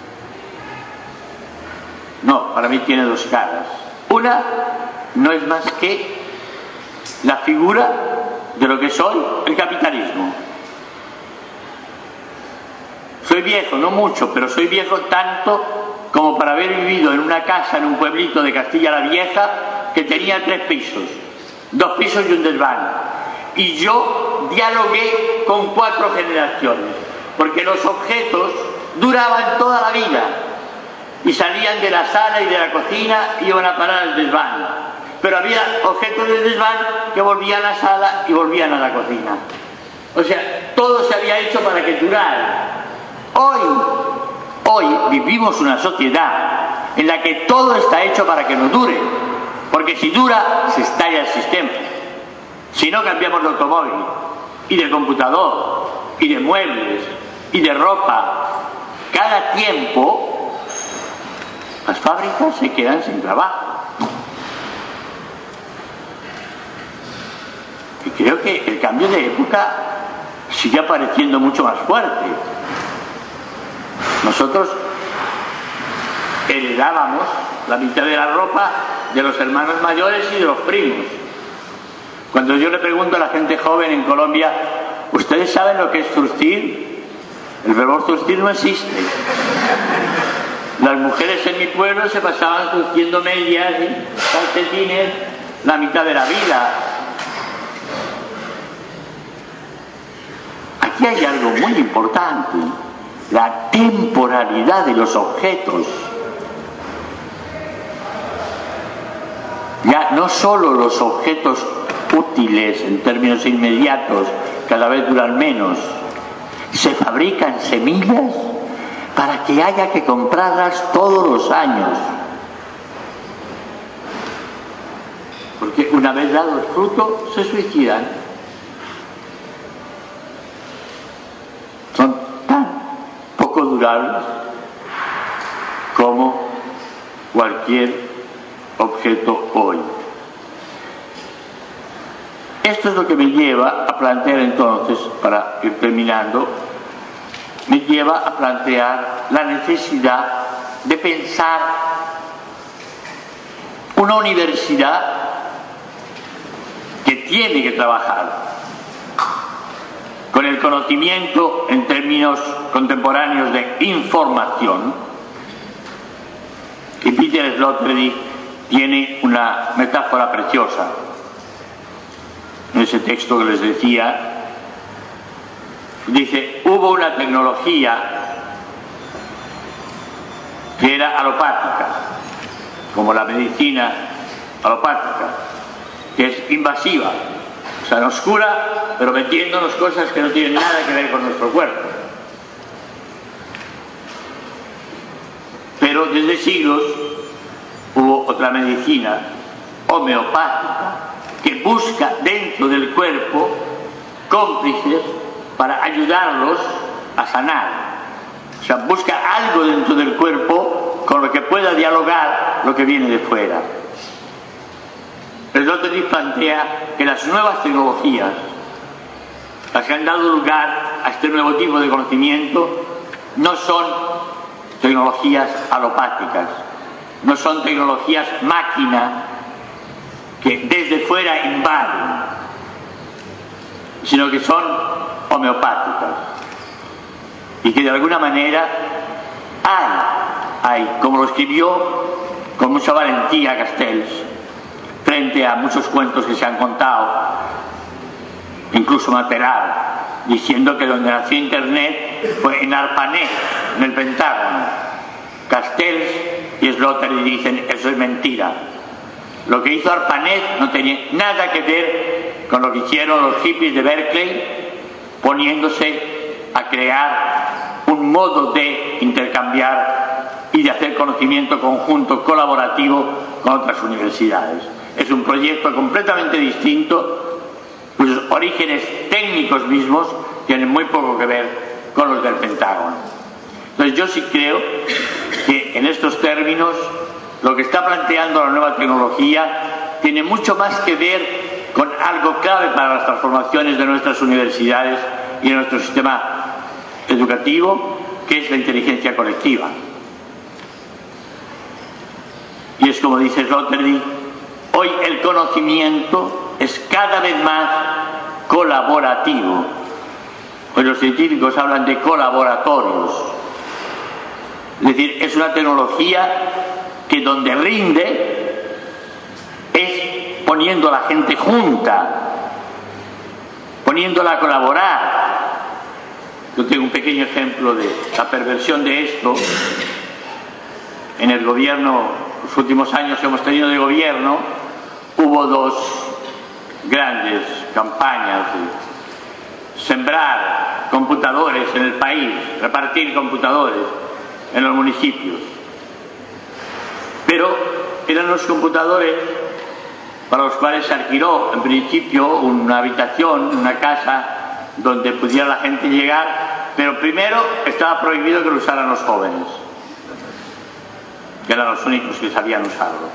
no, para mí tiene 2 caras. Una no es más que la figura de lo que soy, el capitalismo. Soy viejo, no mucho, pero soy viejo tanto como para haber vivido en una casa en un pueblito de Castilla la Vieja que tenía 3 pisos, 2 pisos y un desván. Y yo dialogué con 4 generaciones, porque los objetos duraban toda la vida y salían de la sala y de la cocina y iban a parar al desván. Pero había objetos del desván que volvían a la sala y volvían a la cocina. O sea, todo se había hecho para que durara. Hoy vivimos una sociedad en la que todo está hecho para que no dure, porque si dura se estalla el sistema. Si no cambiamos de automóvil y de computador y de muebles y de ropa cada tiempo, las fábricas se quedan sin trabajo. Y creo que el cambio de época sigue apareciendo mucho más fuerte. Nosotros heredábamos la mitad de la ropa de los hermanos mayores y de los primos. Cuando yo le pregunto a la gente joven en Colombia, ¿ustedes saben lo que es zurcir? El verbo zurcir no existe. Las mujeres en mi pueblo se pasaban zurciendo medias y calcetines la mitad de la vida. Aquí hay algo muy importante: la temporalidad de los objetos. Ya no solo los objetos útiles en términos inmediatos cada vez duran menos, se fabrican semillas para que haya que comprarlas todos los años, porque una vez dado el fruto se suicidan. Son tan indivulgables como cualquier objeto hoy. Esto es lo que me lleva a plantear entonces, para ir terminando, me lleva a plantear la necesidad de pensar una universidad que tiene que trabajar con el conocimiento en términos contemporáneos de información. Y Peter Sloterdijk tiene una metáfora preciosa en ese texto que les decía. Dice, hubo una tecnología que era alopática, como la medicina alopática, que es invasiva, o sea, nos cura, pero metiéndonos cosas que no tienen nada que ver con nuestro cuerpo. Pero desde siglos hubo otra medicina homeopática que busca dentro del cuerpo cómplices para ayudarlos a sanar. O sea, busca algo dentro del cuerpo con lo que pueda dialogar lo que viene de fuera. El Sloterdijk plantea que las nuevas tecnologías, las que han dado lugar a este nuevo tipo de conocimiento, no son tecnologías alopáticas, no son tecnologías máquina que desde fuera invaden, sino que son homeopáticas y que de alguna manera hay, como lo escribió con mucha valentía Castells, frente a muchos cuentos que se han contado, incluso Matelar, diciendo que donde nació Internet fue en Arpanet, en el Pentágono. Castells y Sloterdijk dicen, eso es mentira. Lo que hizo Arpanet no tenía nada que ver con lo que hicieron los hippies de Berkeley, poniéndose a crear un modo de intercambiar y de hacer conocimiento conjunto, colaborativo con otras universidades. Es un proyecto completamente distinto, cuyos orígenes técnicos mismos tienen muy poco que ver con los del Pentágono. Entonces yo sí creo que en estos términos lo que está planteando la nueva tecnología tiene mucho más que ver con algo clave para las transformaciones de nuestras universidades y de nuestro sistema educativo, que es la inteligencia colectiva. Y es como dice Sloterdijk, hoy el conocimiento es cada vez más colaborativo. Hoy los científicos hablan de colaboratorios. Es decir, es una tecnología que donde rinde es poniendo a la gente junta, poniéndola a colaborar. Yo tengo un pequeño ejemplo de la perversión de esto. En el gobierno, los últimos años que hemos tenido de gobierno, hubo dos grandes campañas de sembrar computadores en el país, repartir computadores en los municipios. Pero eran los computadores para los cuales se alquiló en principio una habitación, una casa donde pudiera la gente llegar, pero primero estaba prohibido que lo usaran los jóvenes, que eran los únicos que sabían usarlo.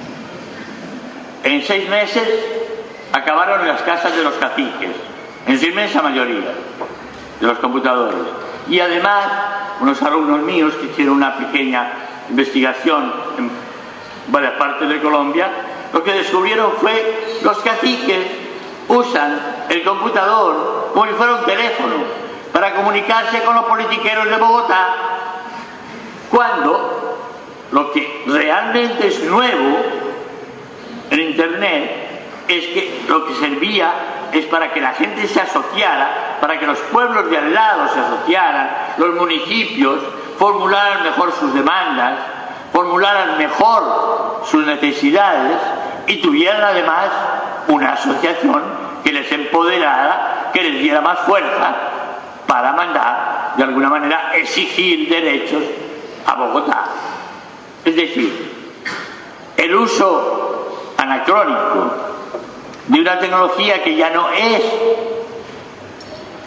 En 6 meses acabaron en las casas de los caciques, en su inmensa mayoría, de los computadores. Y además, unos alumnos míos que hicieron una pequeña investigación en varias partes de Colombia, lo que descubrieron fue los caciques usan el computador como si fuera un teléfono para comunicarse con los politiqueros de Bogotá, cuando lo que realmente es nuevo en Internet es que lo que servía es para que la gente se asociara, para que los pueblos de al lado se asociaran, los municipios formularan mejor sus demandas, formularan mejor sus necesidades y tuvieran además una asociación que les empoderara, que les diera más fuerza para mandar, de alguna manera, exigir derechos a Bogotá. Es decir, el uso anacrónico de una tecnología que ya no es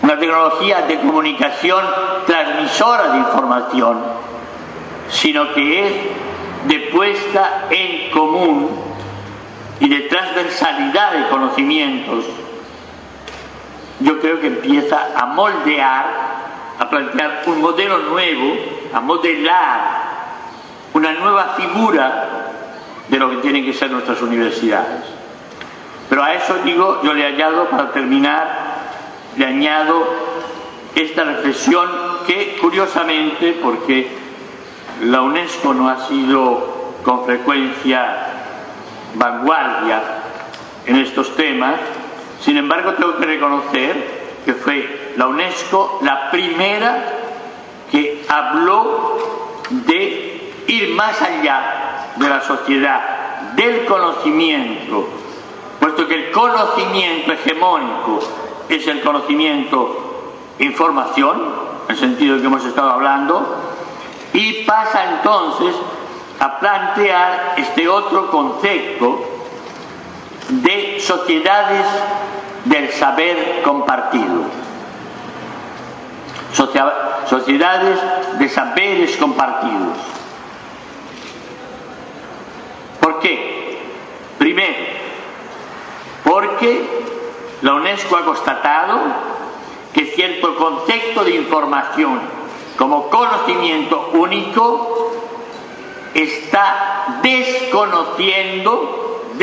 una tecnología de comunicación transmisora de información, sino que es de puesta en común y de transversalidad de conocimientos. Yo creo que empieza a moldear, a plantear un modelo nuevo, a modelar una nueva figura de lo que tienen que ser nuestras universidades. Pero a eso digo, yo le añado, para terminar, le añado esta reflexión que, curiosamente, porque la UNESCO no ha sido con frecuencia vanguardia en estos temas, sin embargo tengo que reconocer que fue la UNESCO la primera que habló de ir más allá de la sociedad, del conocimiento, puesto que el conocimiento hegemónico es el conocimiento información, en el sentido que hemos estado hablando, y pasa entonces a plantear este otro concepto de sociedades del saber compartido, sociedades de saberes compartidos. ¿Por qué? Primero, porque la UNESCO ha constatado que cierto concepto de información como conocimiento único está desconociendo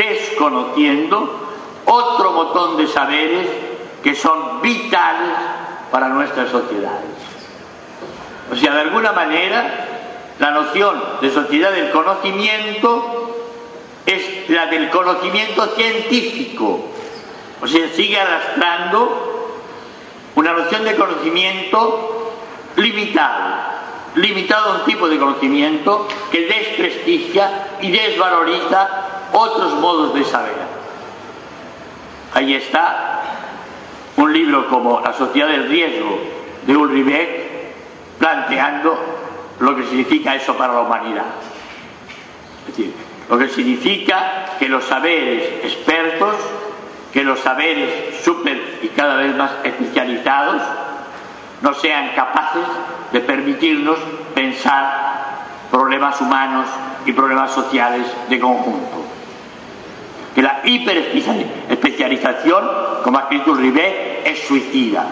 otro montón de saberes que son vitales para nuestras sociedades. O sea, de alguna manera, la noción de sociedad del conocimiento es la del conocimiento científico. O sea, sigue arrastrando una noción de conocimiento limitado a un tipo de conocimiento que desprestigia y desvaloriza otros modos de saber. Ahí está un libro como La sociedad del riesgo de Ulrich Beck planteando lo que significa eso para la humanidad. Es decir, lo que significa que los saberes expertos, que los saberes súper y cada vez más especializados no sean capaces de permitirnos pensar problemas humanos y problemas sociales de conjunto. Que la hiperespecialización, como ha escrito Rivet, es suicida.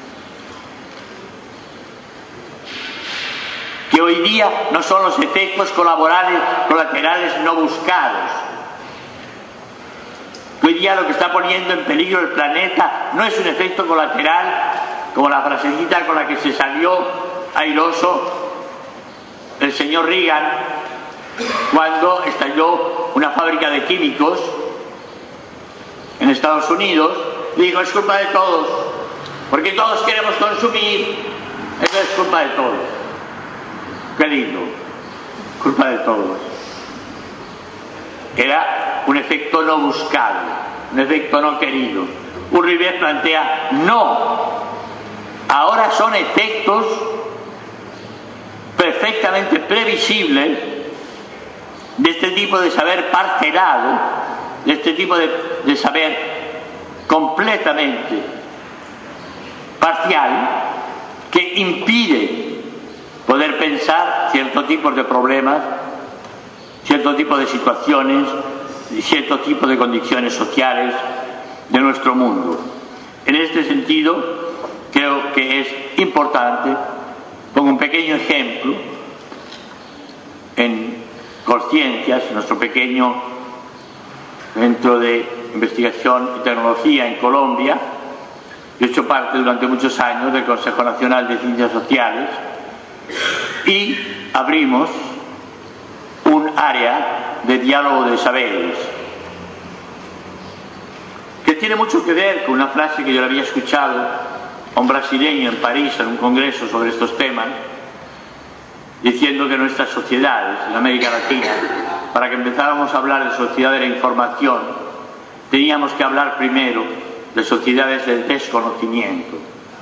Que hoy día no son los efectos colaterales no buscados. Que hoy día lo que está poniendo en peligro el planeta no es un efecto colateral, como la frasecita con la que se salió airoso el señor Reagan cuando estalló una fábrica de químicos en Estados Unidos. Dijo: es culpa de todos, porque todos queremos consumir, eso es culpa de todos. Qué lindo, culpa de todos. Era un efecto no buscado, un efecto no querido. Uribe plantea: no, ahora son efectos perfectamente previsibles de este tipo de saber parcelado, de este tipo de saber completamente parcial, que impide poder pensar cierto tipo de problemas, cierto tipo de situaciones y cierto tipo de condiciones sociales de nuestro mundo. En este sentido, creo que es importante, pongo un pequeño ejemplo, en Consciencias, nuestro pequeño centro de investigación y tecnología en Colombia. Yo he hecho parte durante muchos años del Consejo Nacional de Ciencias Sociales y abrimos un área de diálogo de saberes que tiene mucho que ver con una frase que yo le había escuchado a un brasileño en París en un congreso sobre estos temas, diciendo que nuestras sociedades en América Latina, para que empezáramos a hablar de sociedad de la información, teníamos que hablar primero de sociedades del desconocimiento.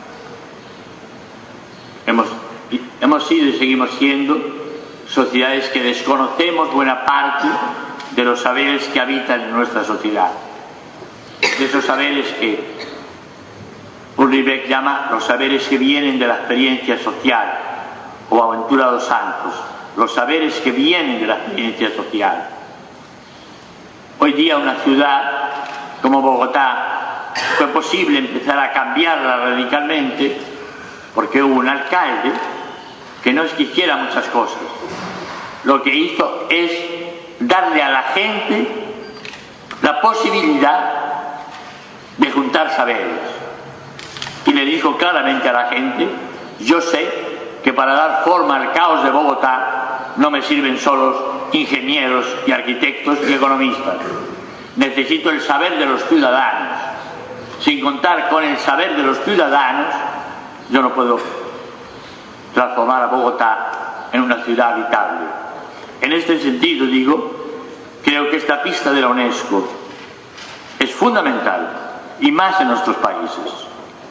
Hemos sido y seguimos siendo sociedades que desconocemos buena parte de los saberes que habitan en nuestra sociedad. De esos saberes que Ulrich llama los saberes que vienen de la experiencia social, o Aventura dos Santos, los saberes que vienen de la experiencia social. Hoy día una ciudad como Bogotá fue posible empezar a cambiarla radicalmente porque hubo un alcalde que no es que hiciera muchas cosas. Lo que hizo es darle a la gente la posibilidad de juntar saberes. Y le dijo claramente a la gente: yo sé que para dar forma al caos de Bogotá no me sirven solos ingenieros y arquitectos y economistas. Necesito el saber de los ciudadanos. Sin contar con el saber de los ciudadanos, yo no puedo transformar a Bogotá en una ciudad habitable. En este sentido, creo que esta pista de la UNESCO es fundamental, y más en nuestros países.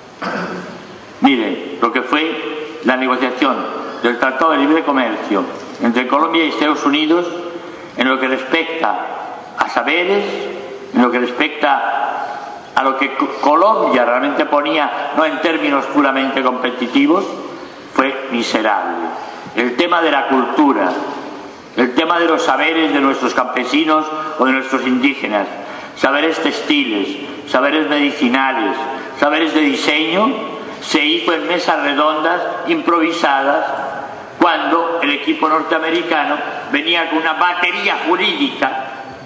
Miren lo que fue la negociación del Tratado de Libre Comercio entre Colombia y Estados Unidos en lo que respecta a saberes, en lo que respecta a lo que Colombia realmente ponía, no en términos puramente competitivos, fue miserable. El tema de la cultura, el tema de los saberes de nuestros campesinos o de nuestros indígenas, saberes textiles, saberes medicinales, saberes de diseño, se hizo en mesas redondas improvisadas cuando el equipo norteamericano venía con una batería jurídica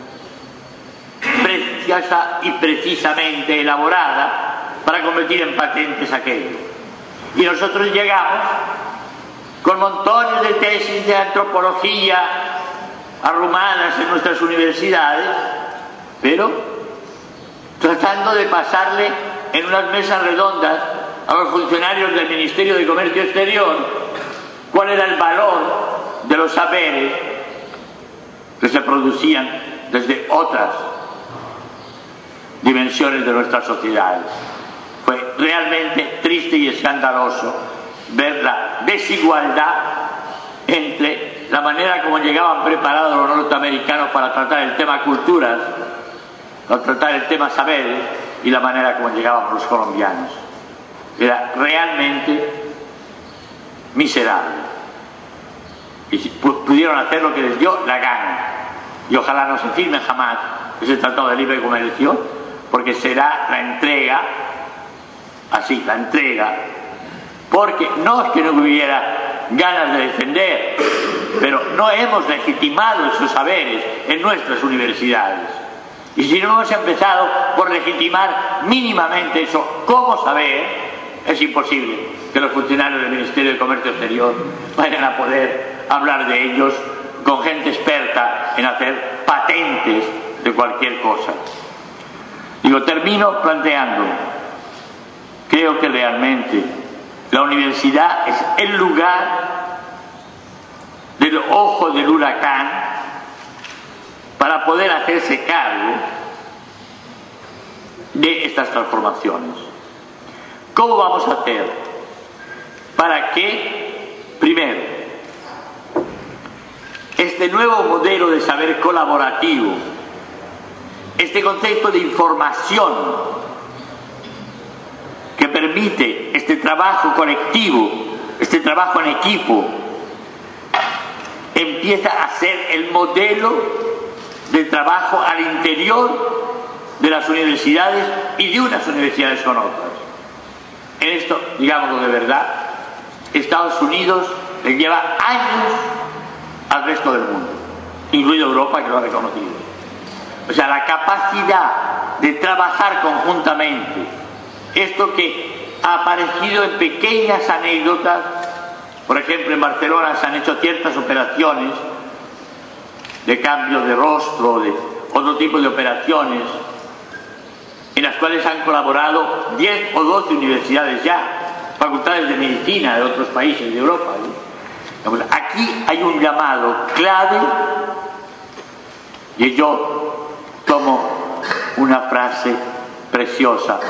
preciosa y precisamente elaborada para convertir en patentes aquello. Y nosotros llegamos con montones de tesis de antropología arrumadas en nuestras universidades, pero tratando de pasarle en unas mesas redondas a los funcionarios del Ministerio de Comercio Exterior cuál era el valor de los saberes que se producían desde otras dimensiones de nuestras sociedades. Fue realmente triste y escandaloso ver la desigualdad entre la manera como llegaban preparados los norteamericanos para tratar el tema culturas, para tratar el tema saberes, y la manera como llegábamos los colombianos. Era realmente miserable. Y pudieron hacer lo que les dio la gana. Y ojalá no se firme jamás ese Tratado de Libre Comercio, porque será la entrega, así, la entrega, porque no es que no hubiera ganas de defender, pero no hemos legitimado esos saberes en nuestras universidades. Y si no hemos empezado por legitimar mínimamente eso como saber, es imposible que los funcionarios del Ministerio de Comercio Exterior vayan a poder hablar de ellos con gente experta en hacer patentes de cualquier cosa. Termino planteando, creo que realmente la universidad es el lugar del ojo del huracán para poder hacerse cargo de estas transformaciones. ¿Cómo vamos a hacer para que, primero, este nuevo modelo de saber colaborativo, este concepto de información que permite este trabajo colectivo, este trabajo en equipo, empieza a ser el modelo de trabajo al interior de las universidades y de unas universidades con otras? En esto, digámoslo de verdad, Estados Unidos le lleva años al resto del mundo, incluido Europa, que lo ha reconocido. O sea, la capacidad de trabajar conjuntamente, esto que ha aparecido en pequeñas anécdotas, por ejemplo en Barcelona se han hecho ciertas operaciones de cambio de rostro, de otro tipo de operaciones, en las cuales han colaborado 10 o 12 universidades ya, facultades de medicina de otros países de Europa. Aquí hay un llamado clave, y yo tomo una frase preciosa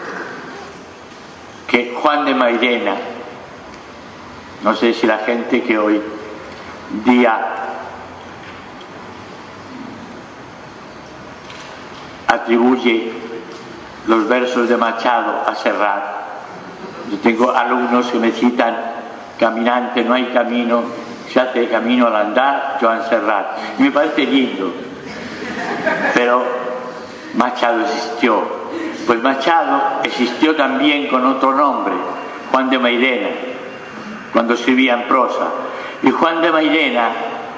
que Juan de Mairena, no sé si la gente que hoy día atribuye los versos de Machado a Serrat, Yo tengo alumnos que me citan: caminante, no hay camino, se hace camino al andar, Joan Serrat. Y me parece lindo. Pero Machado existió. Pues Machado existió también con otro nombre, Juan de Mairena, cuando escribía en prosa. Y a Juan de Mairena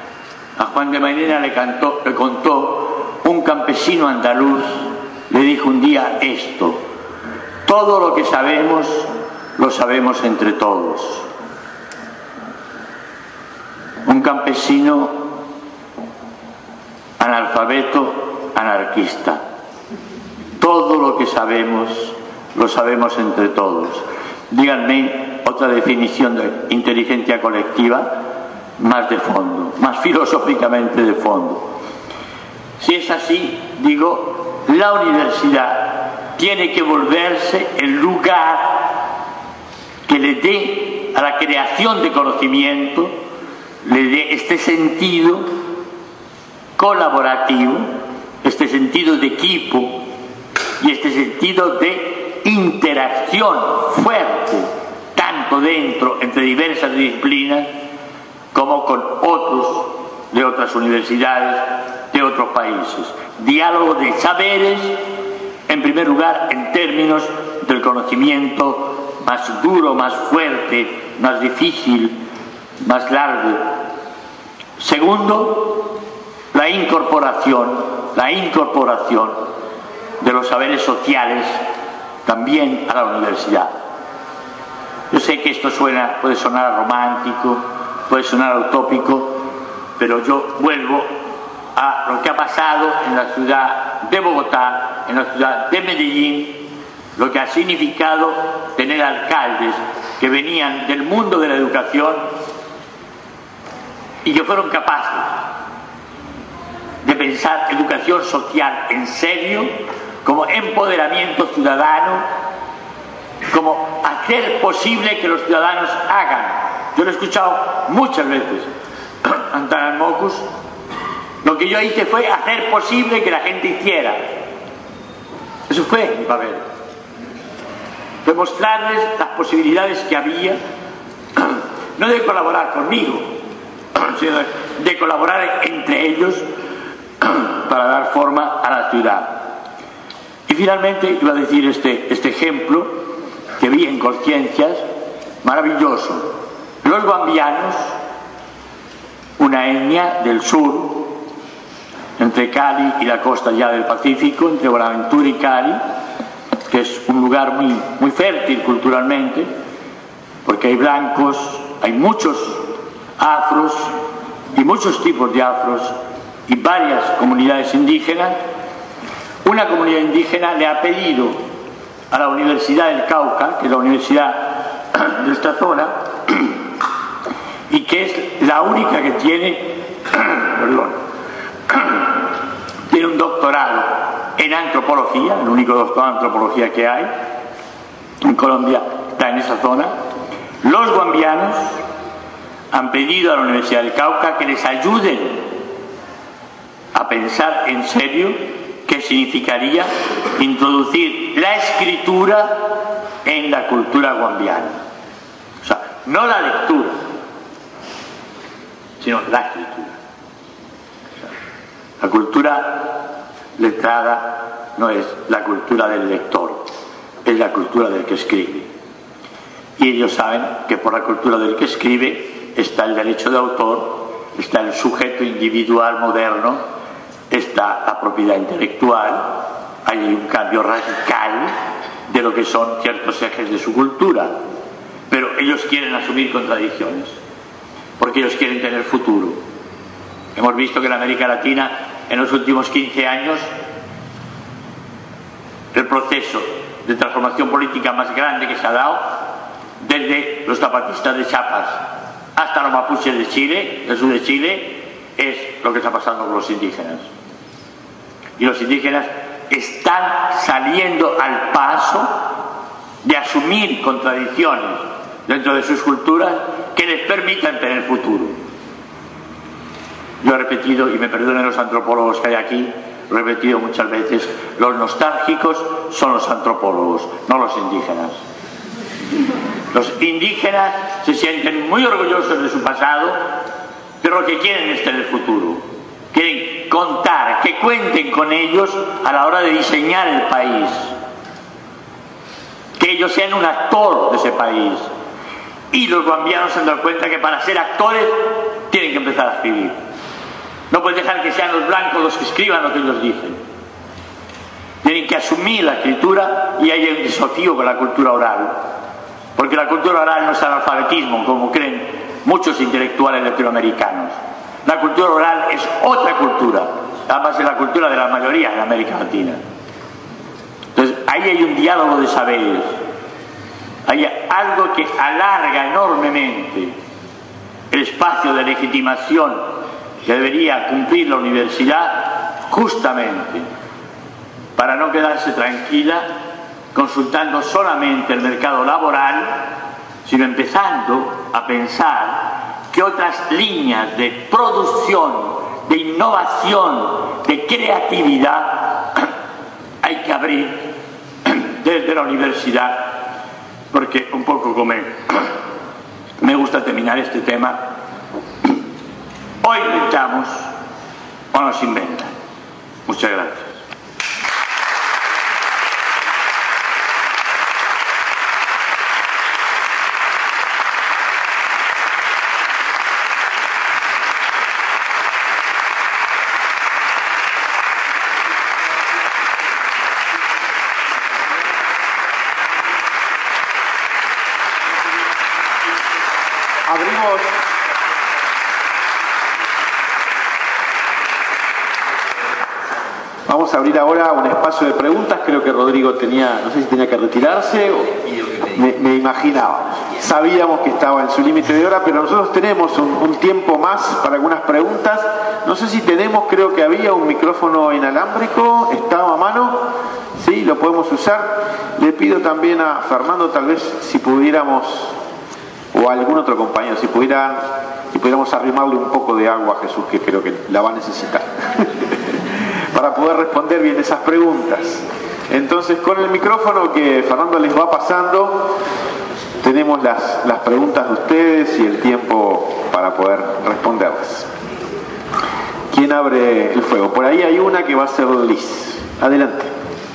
le contó un campesino andaluz, le dijo un día esto: todo lo que sabemos, lo sabemos entre todos. Un campesino analfabeto, anarquista. Todo lo que sabemos, lo sabemos entre todos. Díganme otra definición de inteligencia colectiva más de fondo, más filosóficamente de fondo. Si es así, digo, la universidad tiene que volverse el lugar que le dé a la creación de conocimiento, le dé este sentido colaborativo, este sentido de equipo y este sentido de interacción fuerte, tanto dentro, entre diversas disciplinas, como con otros de otras universidades, de otros países. Diálogo de saberes, en primer lugar, en términos del conocimiento más duro, más fuerte, más difícil, más largo. Segundo, la incorporación de los saberes sociales también a la universidad. Yo sé que esto puede sonar romántico, puede sonar utópico, pero yo vuelvo a lo que ha pasado en la ciudad de Bogotá, en la ciudad de Medellín, lo que ha significado tener alcaldes que venían del mundo de la educación y que fueron capaces de pensar educación social en serio, como empoderamiento ciudadano, como hacer posible que los ciudadanos hagan. Yo lo he escuchado muchas veces, Antanas Mocus. Lo que yo hice fue hacer posible que la gente hiciera. Eso fue mi papel. Fue mostrarles las posibilidades que había, no de colaborar conmigo, sino de colaborar entre ellos para dar forma a la ciudad. Y finalmente iba a decir este ejemplo que vi en Conciencias, maravilloso. Los guambianos, una etnia del sur, entre Cali y la costa ya del Pacífico, entre Buenaventura y Cali, que es un lugar muy fértil culturalmente, porque hay blancos, hay muchos afros y muchos tipos de afros y varias comunidades indígenas. Una comunidad indígena le ha pedido a la Universidad del Cauca, que es la universidad de esta zona, y que es la única que tiene, tiene un doctorado en antropología, el único doctorado en antropología que hay en Colombia está en esa zona. Los guambianos han pedido a la Universidad del Cauca que les ayuden a pensar en serio qué significaría introducir la escritura en la cultura guambiana. O sea, no la lectura, sino la escritura. O sea, la cultura letrada no es la cultura del lector, es la cultura del que escribe. Y ellos saben que por la cultura del que escribe está el derecho de autor, está el sujeto individual moderno, está la propiedad intelectual. Hay un cambio radical de lo que son ciertos ejes de su cultura, pero ellos quieren asumir contradicciones porque ellos quieren tener futuro. Hemos visto que en América Latina en los últimos 15 años el proceso de transformación política más grande que se ha dado, desde los zapatistas de Chiapas hasta los mapuches de Chile, del sur de Chile, es lo que está pasando con los indígenas. Y los indígenas están saliendo al paso de asumir contradicciones dentro de sus culturas que les permitan tener futuro. Yo he repetido, y me perdonen los antropólogos que hay aquí, lo he repetido muchas veces, los nostálgicos son los antropólogos, no los indígenas. Los indígenas se sienten muy orgullosos de su pasado, pero lo que quieren es tener futuro. Quieren contar, que cuenten con ellos a la hora de diseñar el país. Que ellos sean un actor de ese país. Y los bambianos se han dado cuenta que para ser actores tienen que empezar a escribir. No pueden dejar que sean los blancos los que escriban lo que ellos dicen. Tienen que asumir la escritura, y hay un desafío con la cultura oral. Porque la cultura oral no es analfabetismo, como creen muchos intelectuales latinoamericanos. La cultura oral es otra cultura, además es la cultura de la mayoría en América Latina. Entonces, ahí hay un diálogo de saberes. Hay algo que alarga enormemente el espacio de legitimación que debería cumplir la universidad, justamente para no quedarse tranquila consultando solamente el mercado laboral, sino empezando a pensar qué otras líneas de producción, de innovación, de creatividad hay que abrir desde la universidad, porque un poco como me gusta terminar este tema, hoy inventamos o nos inventan. Muchas gracias. Vamos a abrir ahora un espacio de preguntas. Creo que Rodrigo no sé si tenía que retirarse o me imaginaba. Sabíamos que estaba en su límite de hora, pero nosotros tenemos un tiempo más para algunas preguntas. No sé si tenemos, creo que había un micrófono inalámbrico, estaba a mano. Sí, lo podemos usar. Le pido también a Fernando, tal vez si pudiéramos, o a algún otro compañero, si pudiéramos arrimarle un poco de agua a Jesús, que creo que la va a necesitar. Para poder responder bien esas preguntas. Entonces, con el micrófono que Fernando les va pasando, tenemos las preguntas de ustedes y el tiempo para poder responderlas. ¿Quién abre el fuego? Por ahí hay una que va a ser Liz. Adelante.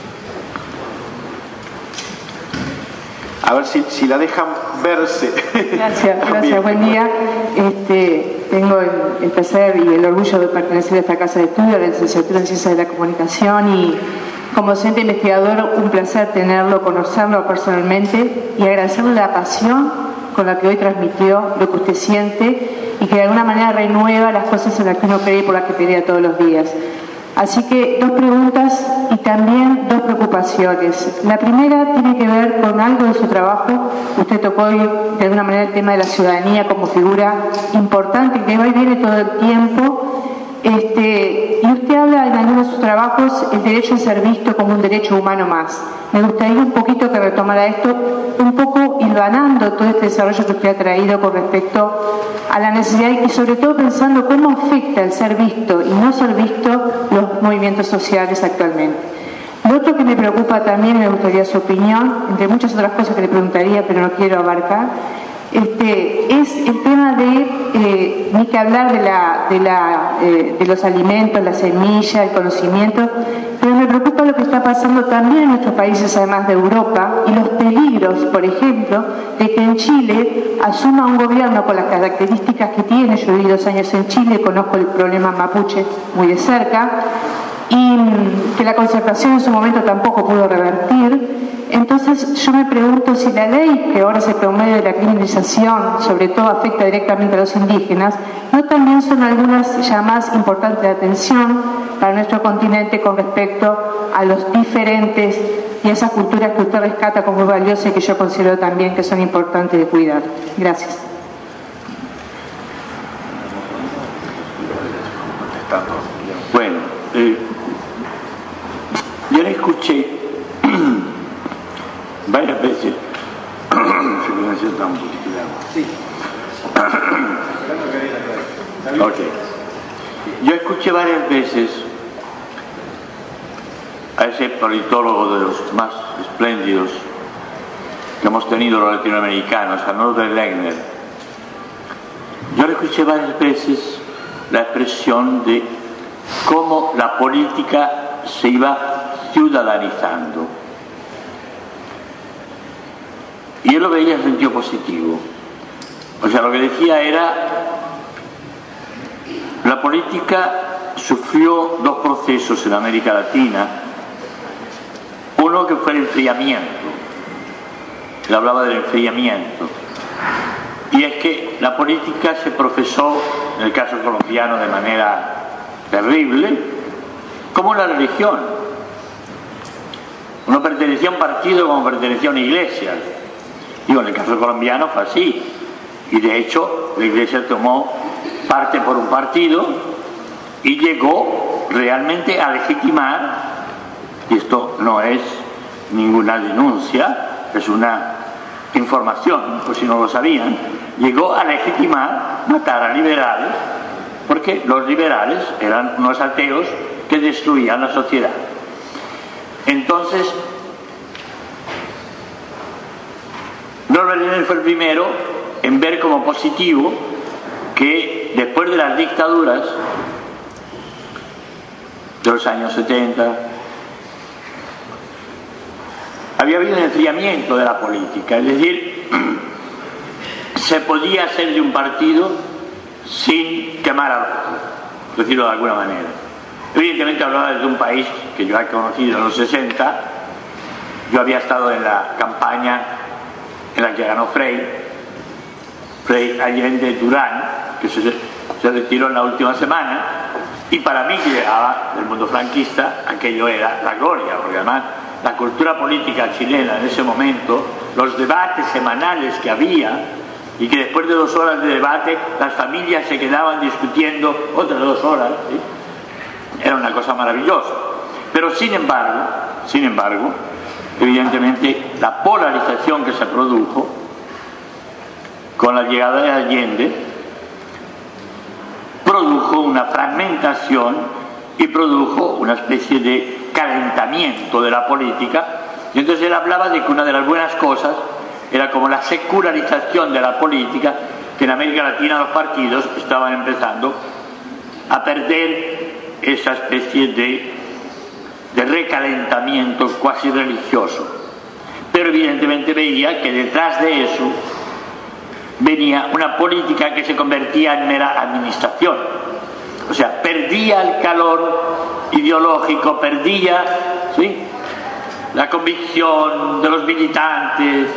A ver si la dejan verse. Gracias, buen día. Tengo el placer y el orgullo de pertenecer a esta casa de estudio, la licenciatura en Ciencias de la Comunicación, y como docente investigador, un placer tenerlo, conocerlo personalmente y agradecerle la pasión con la que hoy transmitió lo que usted siente y que de alguna manera renueva las cosas en las que uno cree y por las que pelea todos los días. Así que 2 preguntas y también 2 preocupaciones. La primera tiene que ver con algo de su trabajo. Usted tocó hoy de alguna manera el tema de la ciudadanía como figura importante que va y viene todo el tiempo. Y usted habla en algunos de sus trabajos el derecho a ser visto como un derecho humano más. Me gustaría un poquito que retomara esto, un poco hilvanando todo este desarrollo que usted ha traído con respecto a la necesidad y sobre todo pensando cómo afecta el ser visto y no ser visto los movimientos sociales actualmente. Lo otro que me preocupa también, me gustaría su opinión, entre muchas otras cosas que le preguntaría pero no quiero abarcar, es el tema de, ni que hablar de los alimentos, la semilla, el conocimiento, pero me preocupa lo que está pasando también en nuestros países, además de Europa, y los peligros, por ejemplo, de que en Chile asuma un gobierno con las características que tiene. Yo viví 2 años en Chile, conozco el problema mapuche muy de cerca, y que la concertación en su momento tampoco pudo revertir. Entonces yo me pregunto si la ley que ahora se promueve de la criminalización, sobre todo afecta directamente a los indígenas, no también son algunas llamadas importantes de atención para nuestro continente con respecto a los diferentes y esas culturas que usted rescata como valiosas y que yo considero también que son importantes de cuidar. Gracias. Bueno, yo le escuché varias veces. Se me necesita un poquito de agua. Sí. Okay. Yo escuché varias veces a ese politólogo de los más espléndidos que hemos tenido los latinoamericanos, a Norbert Lechner, yo le escuché varias veces la expresión de cómo la política se iba ciudadanizando. Y él lo veía en sentido positivo. O sea, lo que decía era, la política sufrió dos procesos en América Latina. Uno que fue el enfriamiento. Él hablaba del enfriamiento. Y es que la política se profesó, en el caso colombiano de manera terrible, como una religión. Uno pertenecía a un partido como pertenecía a una iglesia. Digo, en el caso colombiano fue así. Y de hecho, la iglesia tomó parte por un partido y llegó realmente a legitimar, y esto no es ninguna denuncia, es una información, por si no lo sabían, llegó a legitimar matar a liberales, porque los liberales eran unos ateos que destruían la sociedad. Entonces, Norbert Lechner fue el primero en ver como positivo que después de las dictaduras de los años 70 había habido un enfriamiento de la política, es decir, se podía ser de un partido sin quemar al otro, por decirlo de alguna manera. Evidentemente hablaba desde un país que yo he conocido en los 60. Yo había estado en la campaña en la que ganó Frei Allende Durán, que se retiró en la última semana, y para mí, que llegaba del mundo franquista, aquello era la gloria, porque además la cultura política chilena en ese momento, los debates semanales que había, y que después de 2 horas de debate las familias se quedaban discutiendo otras 2 horas, ¿sí? Era una cosa maravillosa. Pero sin embargo, evidentemente la polarización que se produjo con la llegada de Allende produjo una fragmentación y produjo una especie de calentamiento de la política. Y entonces él hablaba de que una de las buenas cosas era como la secularización de la política, que en América Latina los partidos estaban empezando a perder esa especie de recalentamiento cuasi religioso. Pero evidentemente veía que detrás de eso venía una política que se convertía en mera administración. O sea, perdía el calor ideológico, perdía, ¿sí?, la convicción de los militantes,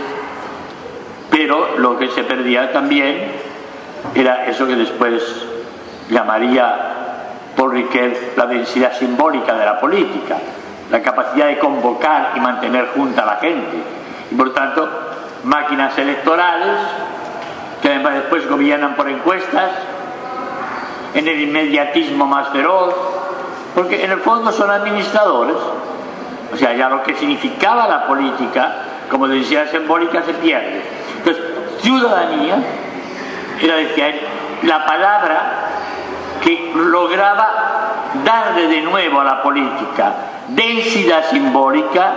pero lo que se perdía también era eso que después llamaría Paul Ricoeur la densidad simbólica de la política, la capacidad de convocar y mantener junta a la gente, y por tanto máquinas electorales que además después gobiernan por encuestas, en el inmediatismo más feroz, porque en el fondo son administradores. O sea, ya lo que significaba la política como densidad simbólica se pierde. Entonces, ciudadanía era, decía él, la palabra que lograba darle de nuevo a la política densidad simbólica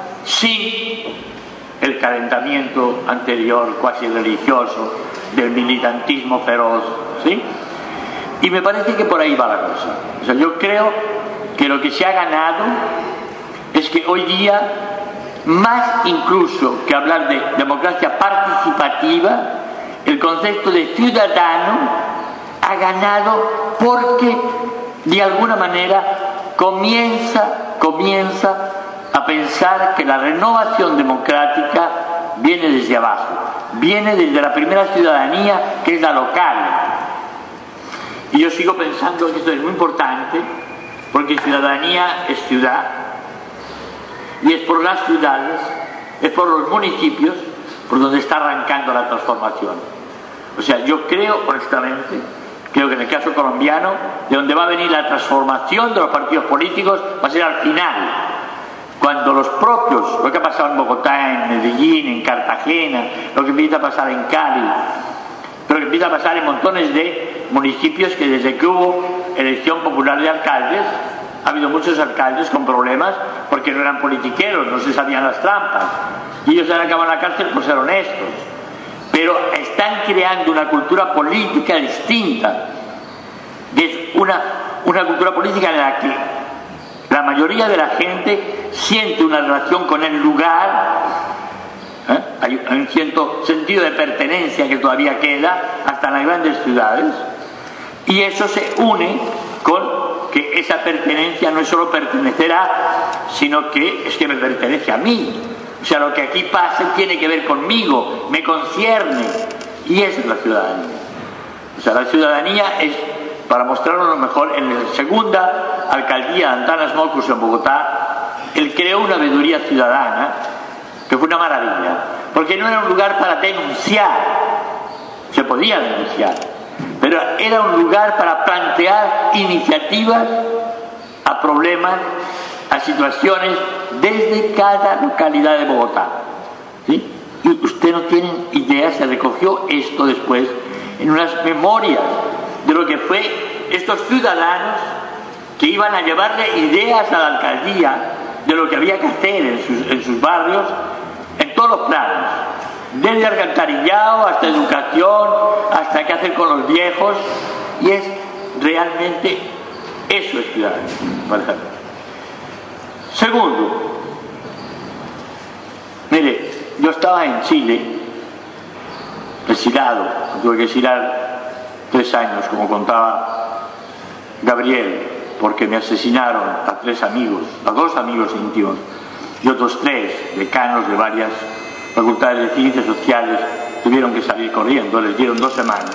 sin el calentamiento anterior, cuasi religioso, del militantismo feroz, ¿sí? Y me parece que por ahí va la cosa. O sea, yo creo que lo que se ha ganado es que hoy día, más incluso que hablar de democracia participativa, el concepto de ciudadano ha ganado porque de alguna manera comienza a pensar que la renovación democrática viene desde abajo, viene desde la primera ciudadanía, que es la local. Y yo sigo pensando que esto es muy importante, porque ciudadanía es ciudad, y es por las ciudades, es por los municipios por donde está arrancando la transformación. O sea, yo creo, honestamente, creo que en el caso colombiano, de donde va a venir la transformación de los partidos políticos, va a ser al final, cuando los propios, lo que ha pasado en Bogotá, en Medellín, en Cartagena, lo que empieza a pasar en Cali, lo que empieza a pasar en montones de municipios que desde que hubo elección popular de alcaldes, ha habido muchos alcaldes con problemas porque no eran politiqueros, no se sabían las trampas, y ellos han acabado en la cárcel por ser honestos. Pero están creando una cultura política distinta, que es una cultura política en la que la mayoría de la gente siente una relación con el lugar, hay un cierto sentido de pertenencia que todavía queda hasta en las grandes ciudades, y eso se une con que esa pertenencia no es solo pertenecer a, sino que es que me pertenece a mí. O sea, lo que aquí pasa tiene que ver conmigo, me concierne, y esa es la ciudadanía. O sea, la ciudadanía es, para mostrarlo lo mejor, en la segunda alcaldía de Antanas Mockus en Bogotá, él creó una veeduría ciudadana que fue una maravilla, porque no era un lugar para denunciar, se podía denunciar, pero era un lugar para plantear iniciativas a problemas, a situaciones desde cada localidad de Bogotá, ¿sí? Y usted no tiene idea, se recogió esto después en unas memorias de lo que fue estos ciudadanos que iban a llevarle ideas a la alcaldía de lo que había que hacer en sus barrios, en todos los planos, desde alcantarillado hasta educación, hasta qué hacer con los viejos, y es realmente eso es ciudadanía, por ejemplo. Segundo, mire, yo estaba en Chile, exilado, tuve que exilar 3 años, como contaba Gabriel, porque me asesinaron a 3 amigos, a 2 amigos íntimos, y otros 3 decanos de varias facultades de ciencias sociales tuvieron que salir corriendo, les dieron 2 semanas.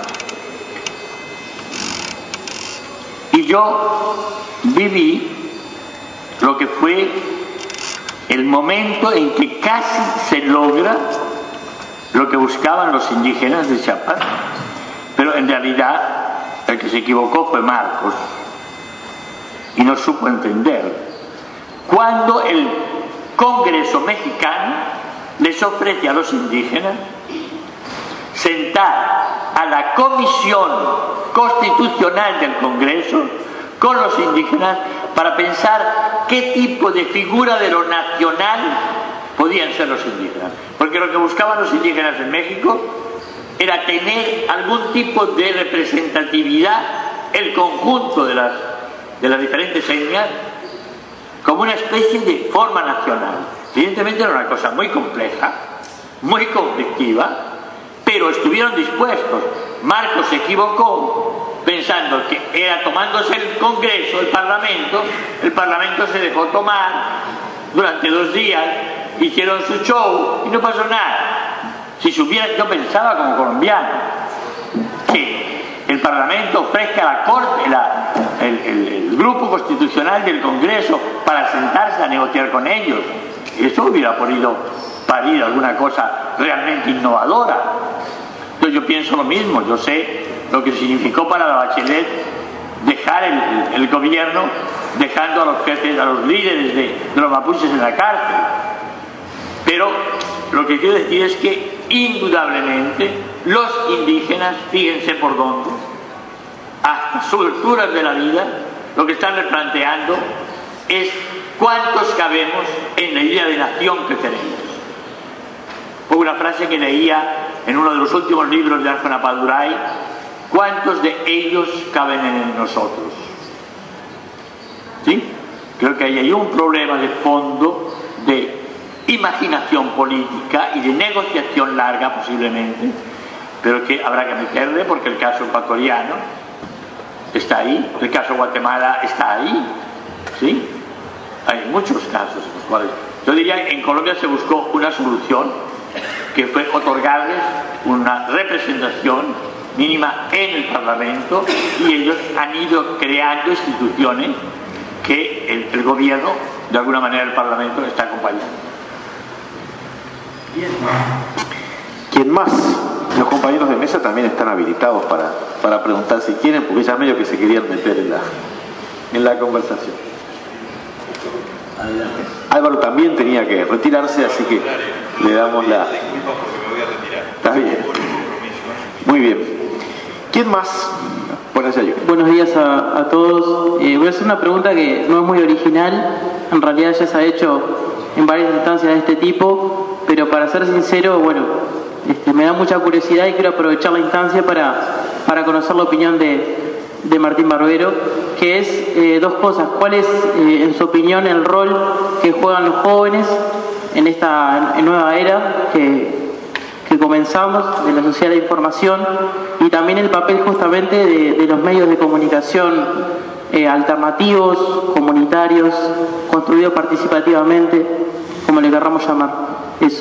Y yo viví lo que fue el momento en que casi se logra lo que buscaban los indígenas de Chiapas, pero en realidad el que se equivocó fue Marcos y no supo entender. Cuando el Congreso mexicano les ofrece a los indígenas sentar a la Comisión Constitucional del Congreso con los indígenas para pensar qué tipo de figura de lo nacional podían ser los indígenas. Porque lo que buscaban los indígenas en México era tener algún tipo de representatividad, el conjunto de las diferentes etnias, como una especie de forma nacional. Evidentemente era una cosa muy compleja, muy conflictiva, pero estuvieron dispuestos. Marcos se equivocó pensando que era tomándose el Congreso, el Parlamento se dejó tomar durante 2 días, hicieron su show y no pasó nada. Si supieran, yo pensaba como colombiano que el Parlamento ofrezca a la Corte, el grupo constitucional del Congreso para sentarse a negociar con ellos, eso hubiera podido parir alguna cosa realmente innovadora. Entonces yo pienso lo mismo, yo sé lo que significó para la Bachelet dejar el gobierno, dejando a los jefes, a los líderes de los mapuches en la cárcel. Pero lo que quiero decir es que indudablemente los indígenas, fíjense por dónde, hasta sus alturas de la vida, lo que están replanteando es cuántos cabemos en la idea de nación que tenemos. Fue una frase que leía en uno de los últimos libros de Ángel Apaduray: ¿cuántos de ellos caben en nosotros? ¿Sí? Creo que ahí hay un problema de fondo de imaginación política y de negociación larga posiblemente, pero que habrá que meterle porque el caso ecuatoriano está ahí, el caso Guatemala está ahí, ¿sí? Hay muchos casos en los cuales yo diría que en Colombia se buscó una solución que fue otorgarles una representación mínima en el Parlamento, y ellos han ido creando instituciones que el gobierno, de alguna manera el Parlamento, está acompañando. ¿Quién más? Los compañeros de mesa también están habilitados para preguntar si quieren, porque ya medio que se querían meter en la conversación. Álvaro también tenía que retirarse, así que le damos la... Está bien. Muy bien. ¿Quién más? Buenos días a todos. Voy a hacer una pregunta que no es muy original, en realidad ya se ha hecho en varias instancias de este tipo, pero para ser sincero, bueno, me da mucha curiosidad y quiero aprovechar la instancia para conocer la opinión de Martín Barbero, que es dos cosas. ¿Cuál es, en su opinión, el rol que juegan los jóvenes en esta nueva era que comenzamos de la sociedad de información, y también el papel justamente de los medios de comunicación alternativos, comunitarios, construidos participativamente, como le querramos llamar? Eso.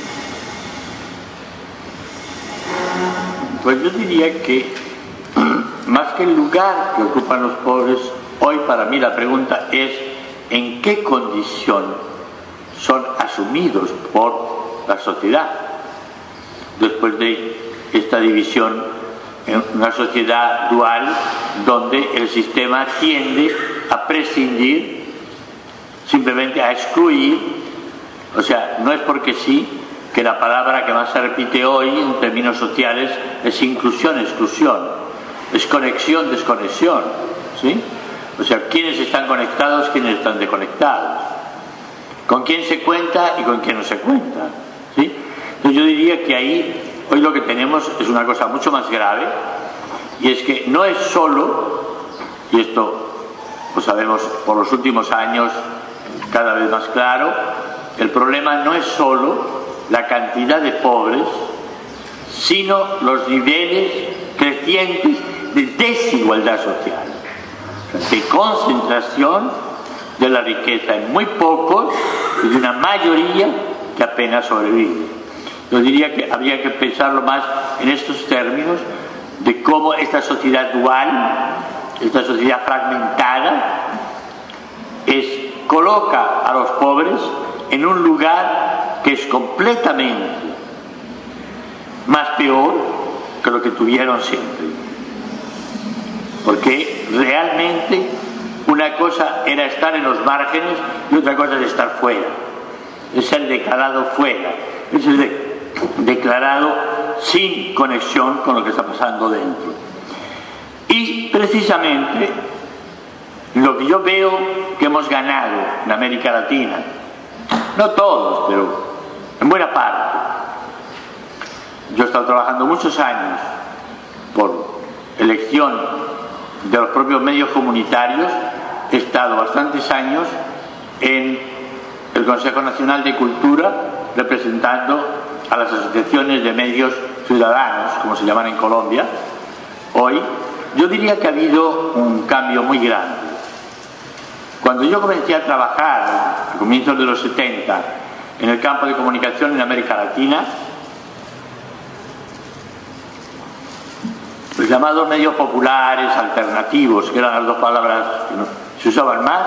Pues yo diría que más que el lugar que ocupan los pobres, hoy para mí la pregunta es ¿en qué condición son asumidos por la sociedad? Después de esta división en una sociedad dual donde el sistema tiende a prescindir, simplemente a excluir, o sea, no es porque sí que la palabra que más se repite hoy en términos sociales es inclusión, exclusión, es conexión, desconexión, ¿sí? O sea, quiénes están conectados, quiénes están desconectados, con quién se cuenta y con quién no se cuenta, ¿sí? Entonces yo diría que ahí hoy lo que tenemos es una cosa mucho más grave, y es que no es solo, y esto lo sabemos por los últimos años cada vez más claro, el problema no es solo la cantidad de pobres, sino los niveles crecientes de desigualdad social, de concentración de la riqueza en muy pocos y de una mayoría que apenas sobrevive. Yo diría que habría que pensarlo más en estos términos de cómo esta sociedad dual, esta sociedad fragmentada, coloca a los pobres en un lugar que es completamente más peor que lo que tuvieron siempre. Porque realmente una cosa era estar en los márgenes y otra cosa es estar fuera. Es el declarado fuera. Es el declarado sin conexión con lo que está pasando dentro. Y precisamente lo que yo veo que hemos ganado en América Latina, no todos, pero en buena parte. Yo he estado trabajando muchos años por elección de los propios medios comunitarios, he estado bastantes años en el Consejo Nacional de Cultura representando a las asociaciones de medios ciudadanos, como se llaman en Colombia. Hoy yo diría que ha habido un cambio muy grande. Cuando yo comencé a trabajar a comienzos de los 70 en el campo de comunicación en América Latina, los llamados medios populares, alternativos, que eran las dos palabras que se usaban más,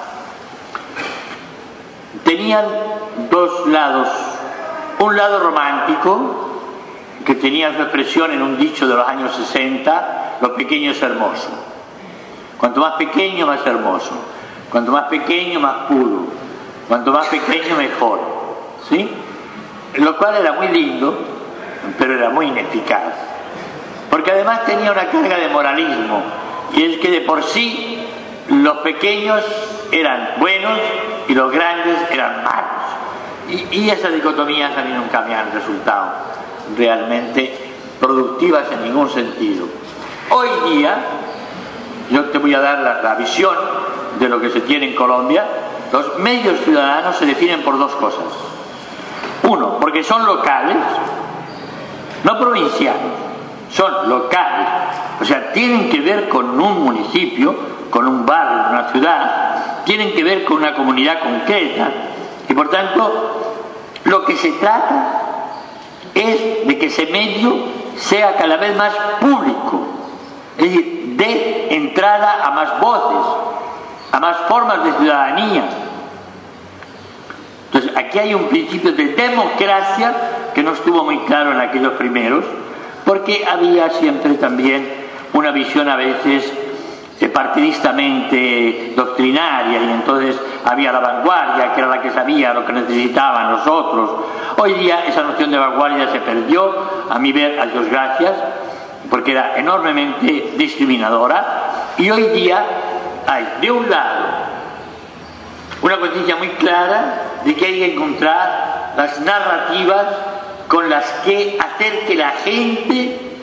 tenían dos lados. Un lado romántico, que tenía su expresión en un dicho de los años 60, lo pequeño es hermoso. Cuanto más pequeño, más hermoso. Cuanto más pequeño, más puro. Cuanto más pequeño, mejor. ¿Sí? Lo cual era muy lindo, pero era muy ineficaz. Porque además tenía una carga de moralismo, y es que de por sí los pequeños eran buenos y los grandes eran malos. Y esas dicotomías a mí nunca me han resultado realmente productivas en ningún sentido. Hoy día, yo te voy a dar la visión de lo que se tiene en Colombia. Los medios ciudadanos se definen por dos cosas. Uno, porque son locales, no provinciales, son locales. O sea, tienen que ver con un municipio, con un barrio, una ciudad, tienen que ver con una comunidad concreta. Y por tanto, lo que se trata es de que ese medio sea cada vez más público, es decir, dé entrada a más voces, a más formas de ciudadanía. Entonces, aquí hay un principio de democracia que no estuvo muy claro en aquellos primeros, porque había siempre también una visión a veces partidistamente doctrinaria, y entonces había la vanguardia, que era la que sabía lo que necesitaban los otros. Hoy día esa noción de vanguardia se perdió, a mi ver, a Dios gracias, porque era enormemente discriminadora, y hoy día hay, de un lado, una conciencia muy clara de que hay que encontrar las narrativas con las que hacer que la gente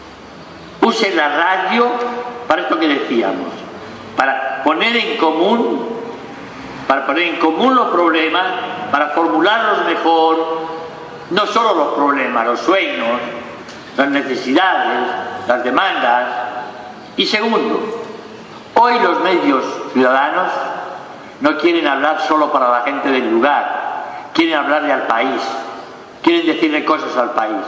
use la radio para esto que decíamos, para poner en común los problemas, para formularlos mejor, no solo los problemas, los sueños, las necesidades, las demandas. Y segundo, hoy los medios ciudadanos no quieren hablar solo para la gente del lugar, quieren hablarle al país, quieren decirle cosas al país.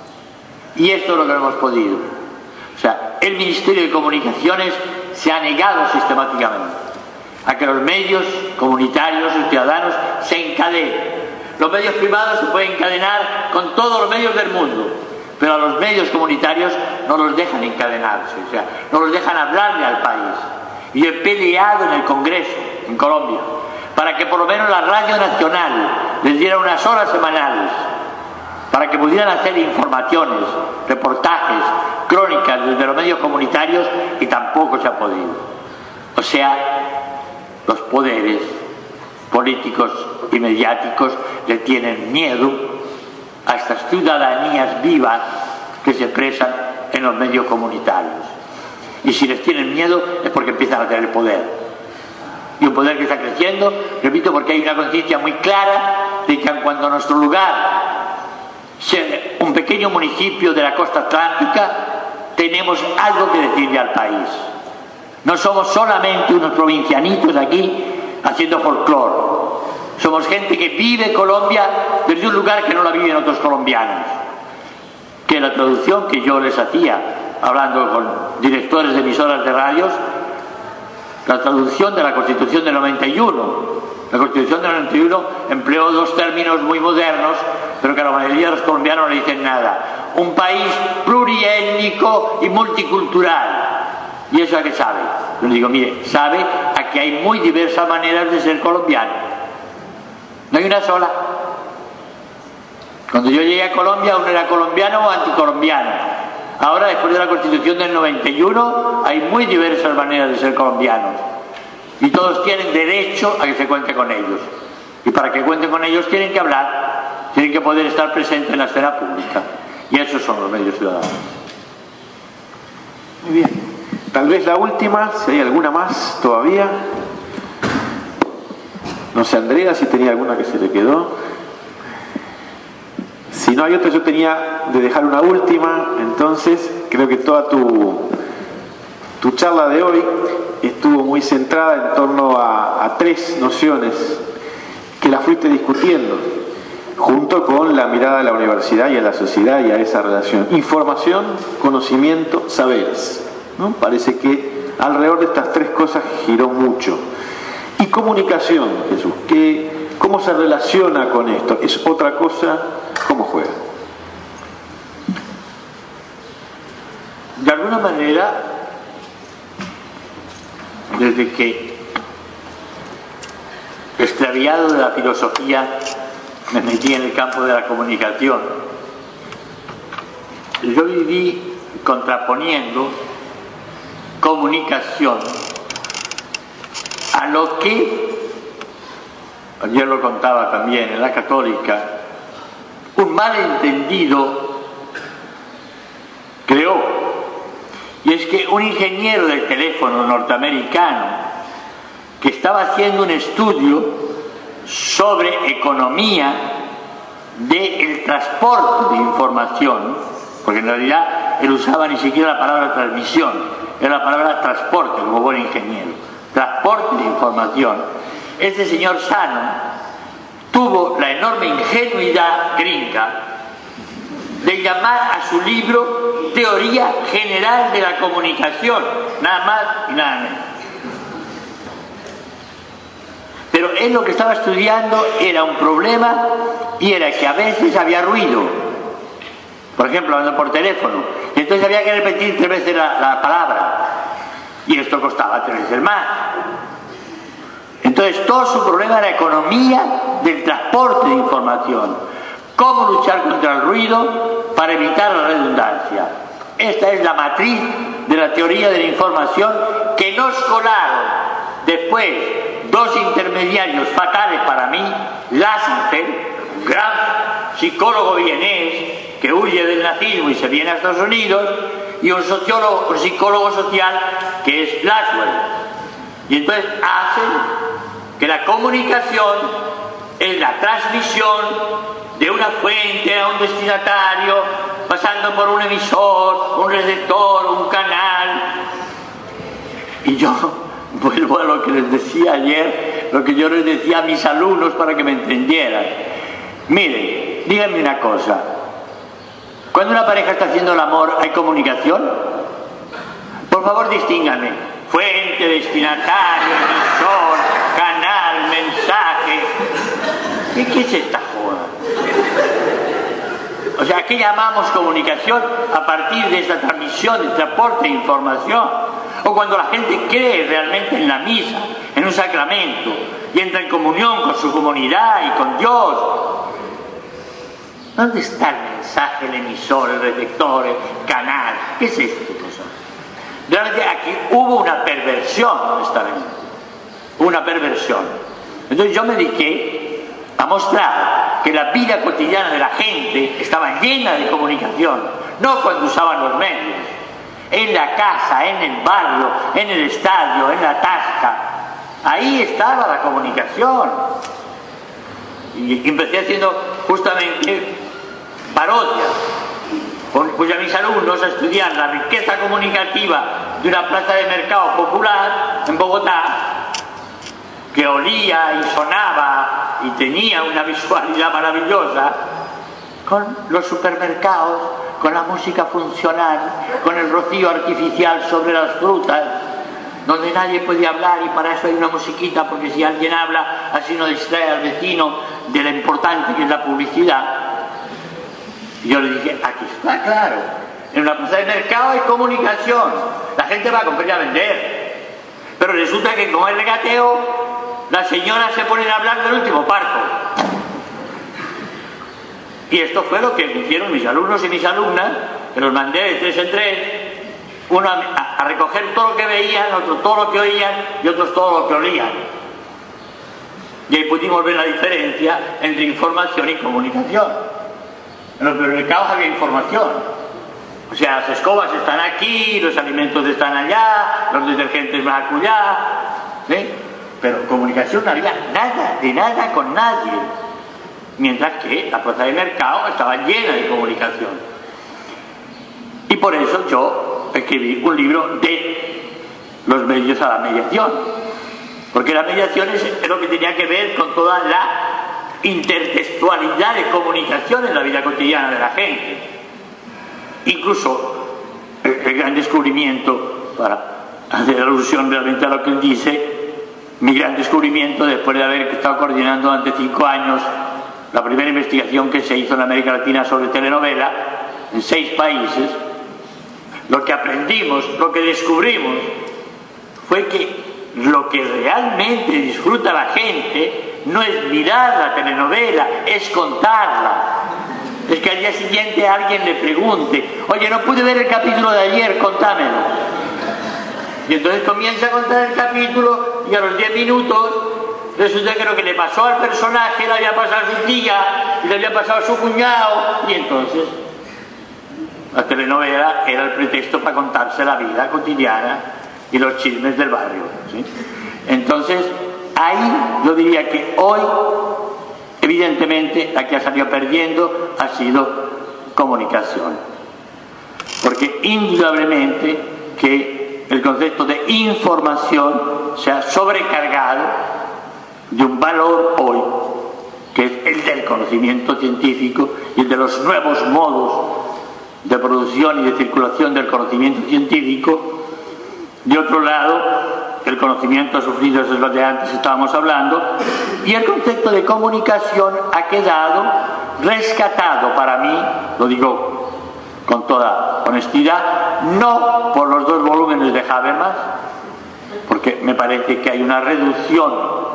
Y esto es lo que no hemos podido. O sea, el Ministerio de Comunicaciones se ha negado sistemáticamente a que los medios comunitarios y ciudadanos se encadenen. Los medios privados se pueden encadenar con todos los medios del mundo, pero a los medios comunitarios no los dejan encadenarse, o sea, no los dejan hablarle al país. Y he peleado en el Congreso, en Colombia, para que por lo menos la Radio Nacional les diera unas horas semanales, para que pudieran hacer informaciones, reportajes, crónicas desde los medios comunitarios, y tampoco se ha podido. O sea, los poderes políticos y mediáticos le tienen miedo a estas ciudadanías vivas que se expresan en los medios comunitarios. Y si les tienen miedo es porque empiezan a tener poder. Y un poder que está creciendo, repito, porque hay una conciencia muy clara de que cuando nuestro lugar sea un pequeño municipio de la costa atlántica, tenemos algo que decirle al país. No somos solamente unos provincianitos aquí haciendo folclore. Somos gente que vive Colombia desde un lugar que no la viven otros colombianos. Que la traducción que yo les hacía, hablando con directores de emisoras de radios, la traducción de la Constitución del 91. La Constitución del 91 empleó dos términos muy modernos, pero que a la mayoría de los colombianos no le dicen nada. Un país pluriétnico y multicultural. ¿Y eso a qué sabe? Yo le digo, mire, sabe a que hay muy diversas maneras de ser colombiano. No hay una sola. Cuando yo llegué a Colombia, uno era colombiano o anticolombiano. Ahora, después de la Constitución del 91, hay muy diversas maneras de ser colombianos. Y todos tienen derecho a que se cuente con ellos. Y para que cuenten con ellos tienen que hablar, tienen que poder estar presentes en la esfera pública. Y esos son los medios ciudadanos. Muy bien. Tal vez la última, si hay alguna más todavía. No sé, Andrea, si tenía alguna que se le quedó. Si no hay otra, yo tenía de dejar una última. Entonces, creo que toda tu charla de hoy estuvo muy centrada en torno a tres nociones que las fuiste discutiendo, junto con la mirada de la universidad y a la sociedad y a esa relación. Información, conocimiento, saberes, ¿no? Parece que alrededor de estas tres cosas giró mucho. Y comunicación, Jesús, ¿cómo se relaciona con esto? ¿Es otra cosa? ¿Cómo juega? De alguna manera, desde que, extraviado de la filosofía, me metí en el campo de la comunicación, yo viví contraponiendo comunicación a lo que, ayer lo contaba también en la Católica, un malentendido creó. Y es que un ingeniero del teléfono norteamericano que estaba haciendo un estudio sobre economía del transporte de información, porque en realidad él usaba ni siquiera la palabra transmisión, era la palabra transporte, como buen ingeniero, transporte de información. Este señor Shannon tuvo la enorme ingenuidad gringa de llamar a su libro Teoría General de la Comunicación, nada más y nada menos. Pero él lo que estaba estudiando era un problema, y era que a veces había ruido, por ejemplo hablando por teléfono, y entonces había que repetir 3 veces la palabra, y esto costaba 3 veces más. Entonces todo su problema era economía del transporte de información, cómo luchar contra el ruido para evitar la redundancia. Esta es la matriz de la teoría de la información que nos colaron después dos intermediarios fatales para mí, Lassenfeld, gran psicólogo vienés que huye del nazismo y se viene a Estados Unidos, y un psicólogo social que es Laswell. Y entonces hacen que la comunicación es la transmisión de una fuente a un destinatario, pasando por un emisor, un receptor, un canal. Y yo vuelvo a lo que les decía ayer, lo que yo les decía a mis alumnos para que me entendieran. Miren, díganme una cosa. Cuando una pareja está haciendo el amor, ¿hay comunicación? Por favor, distínganme. Fuente, destinatario, emisor, canal, mensaje. ¿Y qué es esta joda? O sea, ¿qué llamamos comunicación a partir de esta transmisión, de transporte de información? O cuando la gente cree realmente en la misa, en un sacramento, y entra en comunión con su comunidad y con Dios. ¿Dónde está el mensaje, el emisor, el receptor, el canal? ¿Qué es esto? Realmente aquí hubo una perversión, honestamente. Una perversión. Entonces yo me dediqué a mostrar que la vida cotidiana de la gente estaba llena de comunicación, no cuando usaban los medios, en la casa, en el barrio, en el estadio, en la tasca. Ahí estaba la comunicación. Y empecé haciendo justamente parodias. Puse a mis alumnos a estudiar la riqueza comunicativa de una plaza de mercado popular en Bogotá, que olía y sonaba y tenía una visualidad maravillosa, con los supermercados, con la música funcional, con el rocío artificial sobre las frutas, donde nadie puede hablar, y para eso hay una musiquita, porque si alguien habla, así no distrae al vecino de lo importante que es la publicidad. Y yo le dije, aquí está claro, en una plaza de mercado hay comunicación, la gente va a comprar y a vender, pero resulta que con el regateo las señoras se ponen a hablar del último parto. Y esto fue lo que hicieron mis alumnos y mis alumnas, que los mandé de 3 en 3, uno a recoger todo lo que veían, otros todo lo que oían y otros todo lo que olían. Y ahí pudimos ver la diferencia entre información y comunicación. En los supermercados había información. O sea, las escobas están aquí, los alimentos están allá, los detergentes van acullá, ¿sí? Pero comunicación no había nada, de nada con nadie. Mientras que la plaza de mercado estaba llena de comunicación. Y por eso yo escribí un libro de los medios a la mediación. Porque la mediación es lo que tenía que ver con toda la intertextualidad de comunicación en la vida cotidiana de la gente. Incluso el gran descubrimiento, para hacer alusión realmente a lo que él dice, mi gran descubrimiento después de haber estado coordinando durante 5 años la primera investigación que se hizo en América Latina sobre telenovela en 6 países, lo que aprendimos, lo que descubrimos fue que lo que realmente disfruta la gente no es mirar la telenovela, es contarla. Es que al día siguiente alguien le pregunte, oye, no pude ver el capítulo de ayer, contámelo. Y entonces comienza a contar el capítulo y a los 10 minutos resulta que lo que le pasó al personaje le había pasado a su tía y le había pasado a su cuñado, y entonces la telenovela era el pretexto para contarse la vida cotidiana y los chismes del barrio, ¿sí? Entonces ahí yo diría que hoy evidentemente la que ha salido perdiendo ha sido comunicación, porque indudablemente que el concepto de información se ha sobrecargado de un valor hoy que es el del conocimiento científico y el de los nuevos modos de producción y de circulación del conocimiento científico. De otro lado, el conocimiento ha sufrido, eso es lo que antes estábamos hablando, y el concepto de comunicación ha quedado rescatado para mí, lo digo con toda honestidad, no por los 2 volúmenes de Habermas, porque me parece que hay una reducción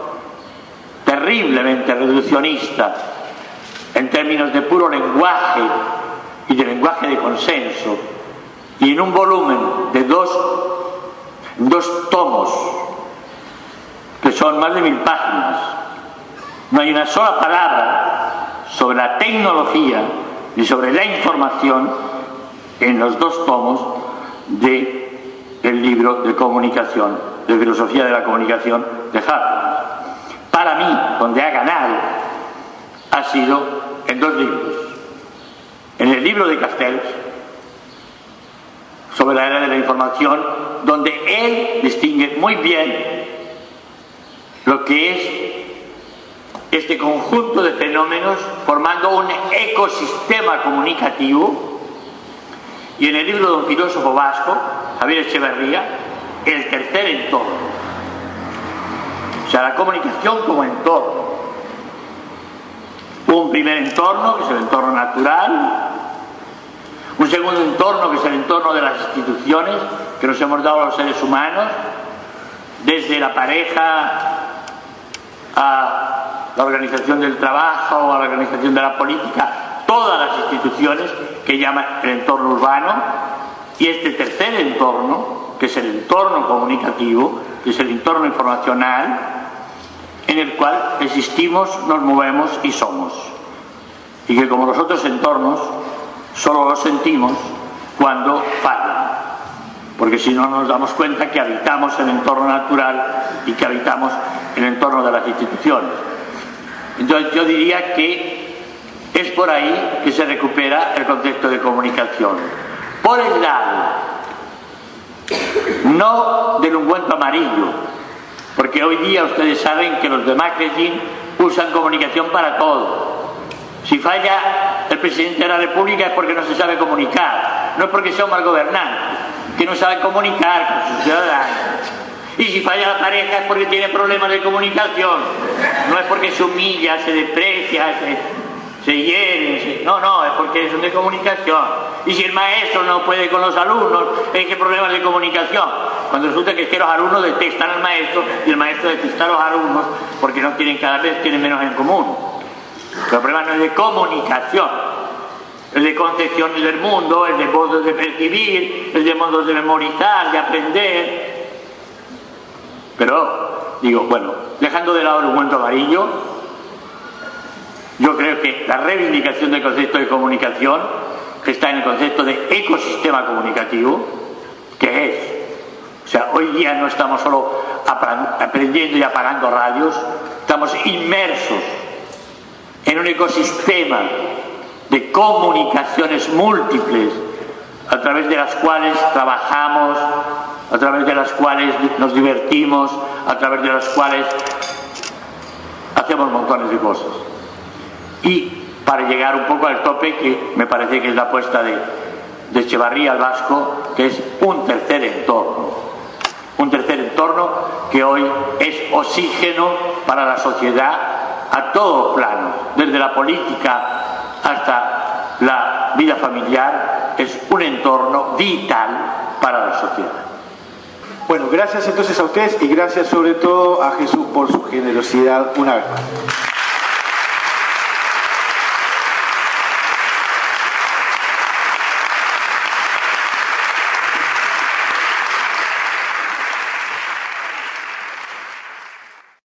terriblemente reduccionista en términos de puro lenguaje y de lenguaje de consenso, y en un volumen de 2 tomos que son son más de 1000 páginas. No hay una sola palabra sobre la tecnología ni sobre la información en los 2 tomos del libro de comunicación, de filosofía de la comunicación de Habermas. Para mí, donde ha ganado, ha sido en 2 libros. En el libro de Castells, sobre la era de la información, donde él distingue muy bien lo que es este conjunto de fenómenos formando un ecosistema comunicativo, y en el libro de un filósofo vasco, Javier Echeverría, el tercer entorno. O sea, la comunicación como entorno. Un primer entorno, que es el entorno natural. Un segundo entorno, que es el entorno de las instituciones que nos hemos dado a los seres humanos, desde la pareja a la organización del trabajo, a la organización de la política, todas las instituciones que llaman el entorno urbano. Y este tercer entorno, que es el entorno comunicativo, que es el entorno informacional, en el cual existimos, nos movemos y somos. Y que como los otros entornos, solo los sentimos cuando fallan. Porque si no nos damos cuenta que habitamos el entorno natural y que habitamos el entorno de las instituciones. Entonces yo diría que es por ahí que se recupera el concepto de comunicación. Por el lado, no del ungüento amarillo, porque hoy día ustedes saben que los de marketing usan comunicación para todo. Si falla el presidente de la República es porque no se sabe comunicar, no es porque sea un mal gobernante, que no sabe comunicar con sus ciudadanos. Y si falla la pareja es porque tiene problemas de comunicación, no es porque se humilla, se desprecia, se hiere, no, es porque es de comunicación. Y si el maestro no puede con los alumnos, es que problemas de comunicación. Cuando resulta que los alumnos detestan al maestro y el maestro detesta a los alumnos porque no tienen, cada vez tienen menos en común. Pero el problema no es de comunicación, es de concepción del mundo, es de modos de percibir, es de modos de memorizar, de aprender. Pero, digo, bueno, dejando de lado el ungüento amarillo, yo creo que la reivindicación del concepto de comunicación, que está en el concepto de ecosistema comunicativo, que es, o sea, hoy día no estamos solo aprendiendo y apagando radios, estamos inmersos en un ecosistema de comunicaciones múltiples, a través de las cuales trabajamos, a través de las cuales nos divertimos, a través de las cuales hacemos montones de cosas. Y para llegar un poco al tope, que me parece que es la apuesta de Echevarría al vasco, que es un tercer entorno que hoy es oxígeno para la sociedad a todo plano, desde la política hasta la vida familiar, es un entorno vital para la sociedad. Bueno, gracias entonces a ustedes y gracias sobre todo a Jesús por su generosidad una vez más.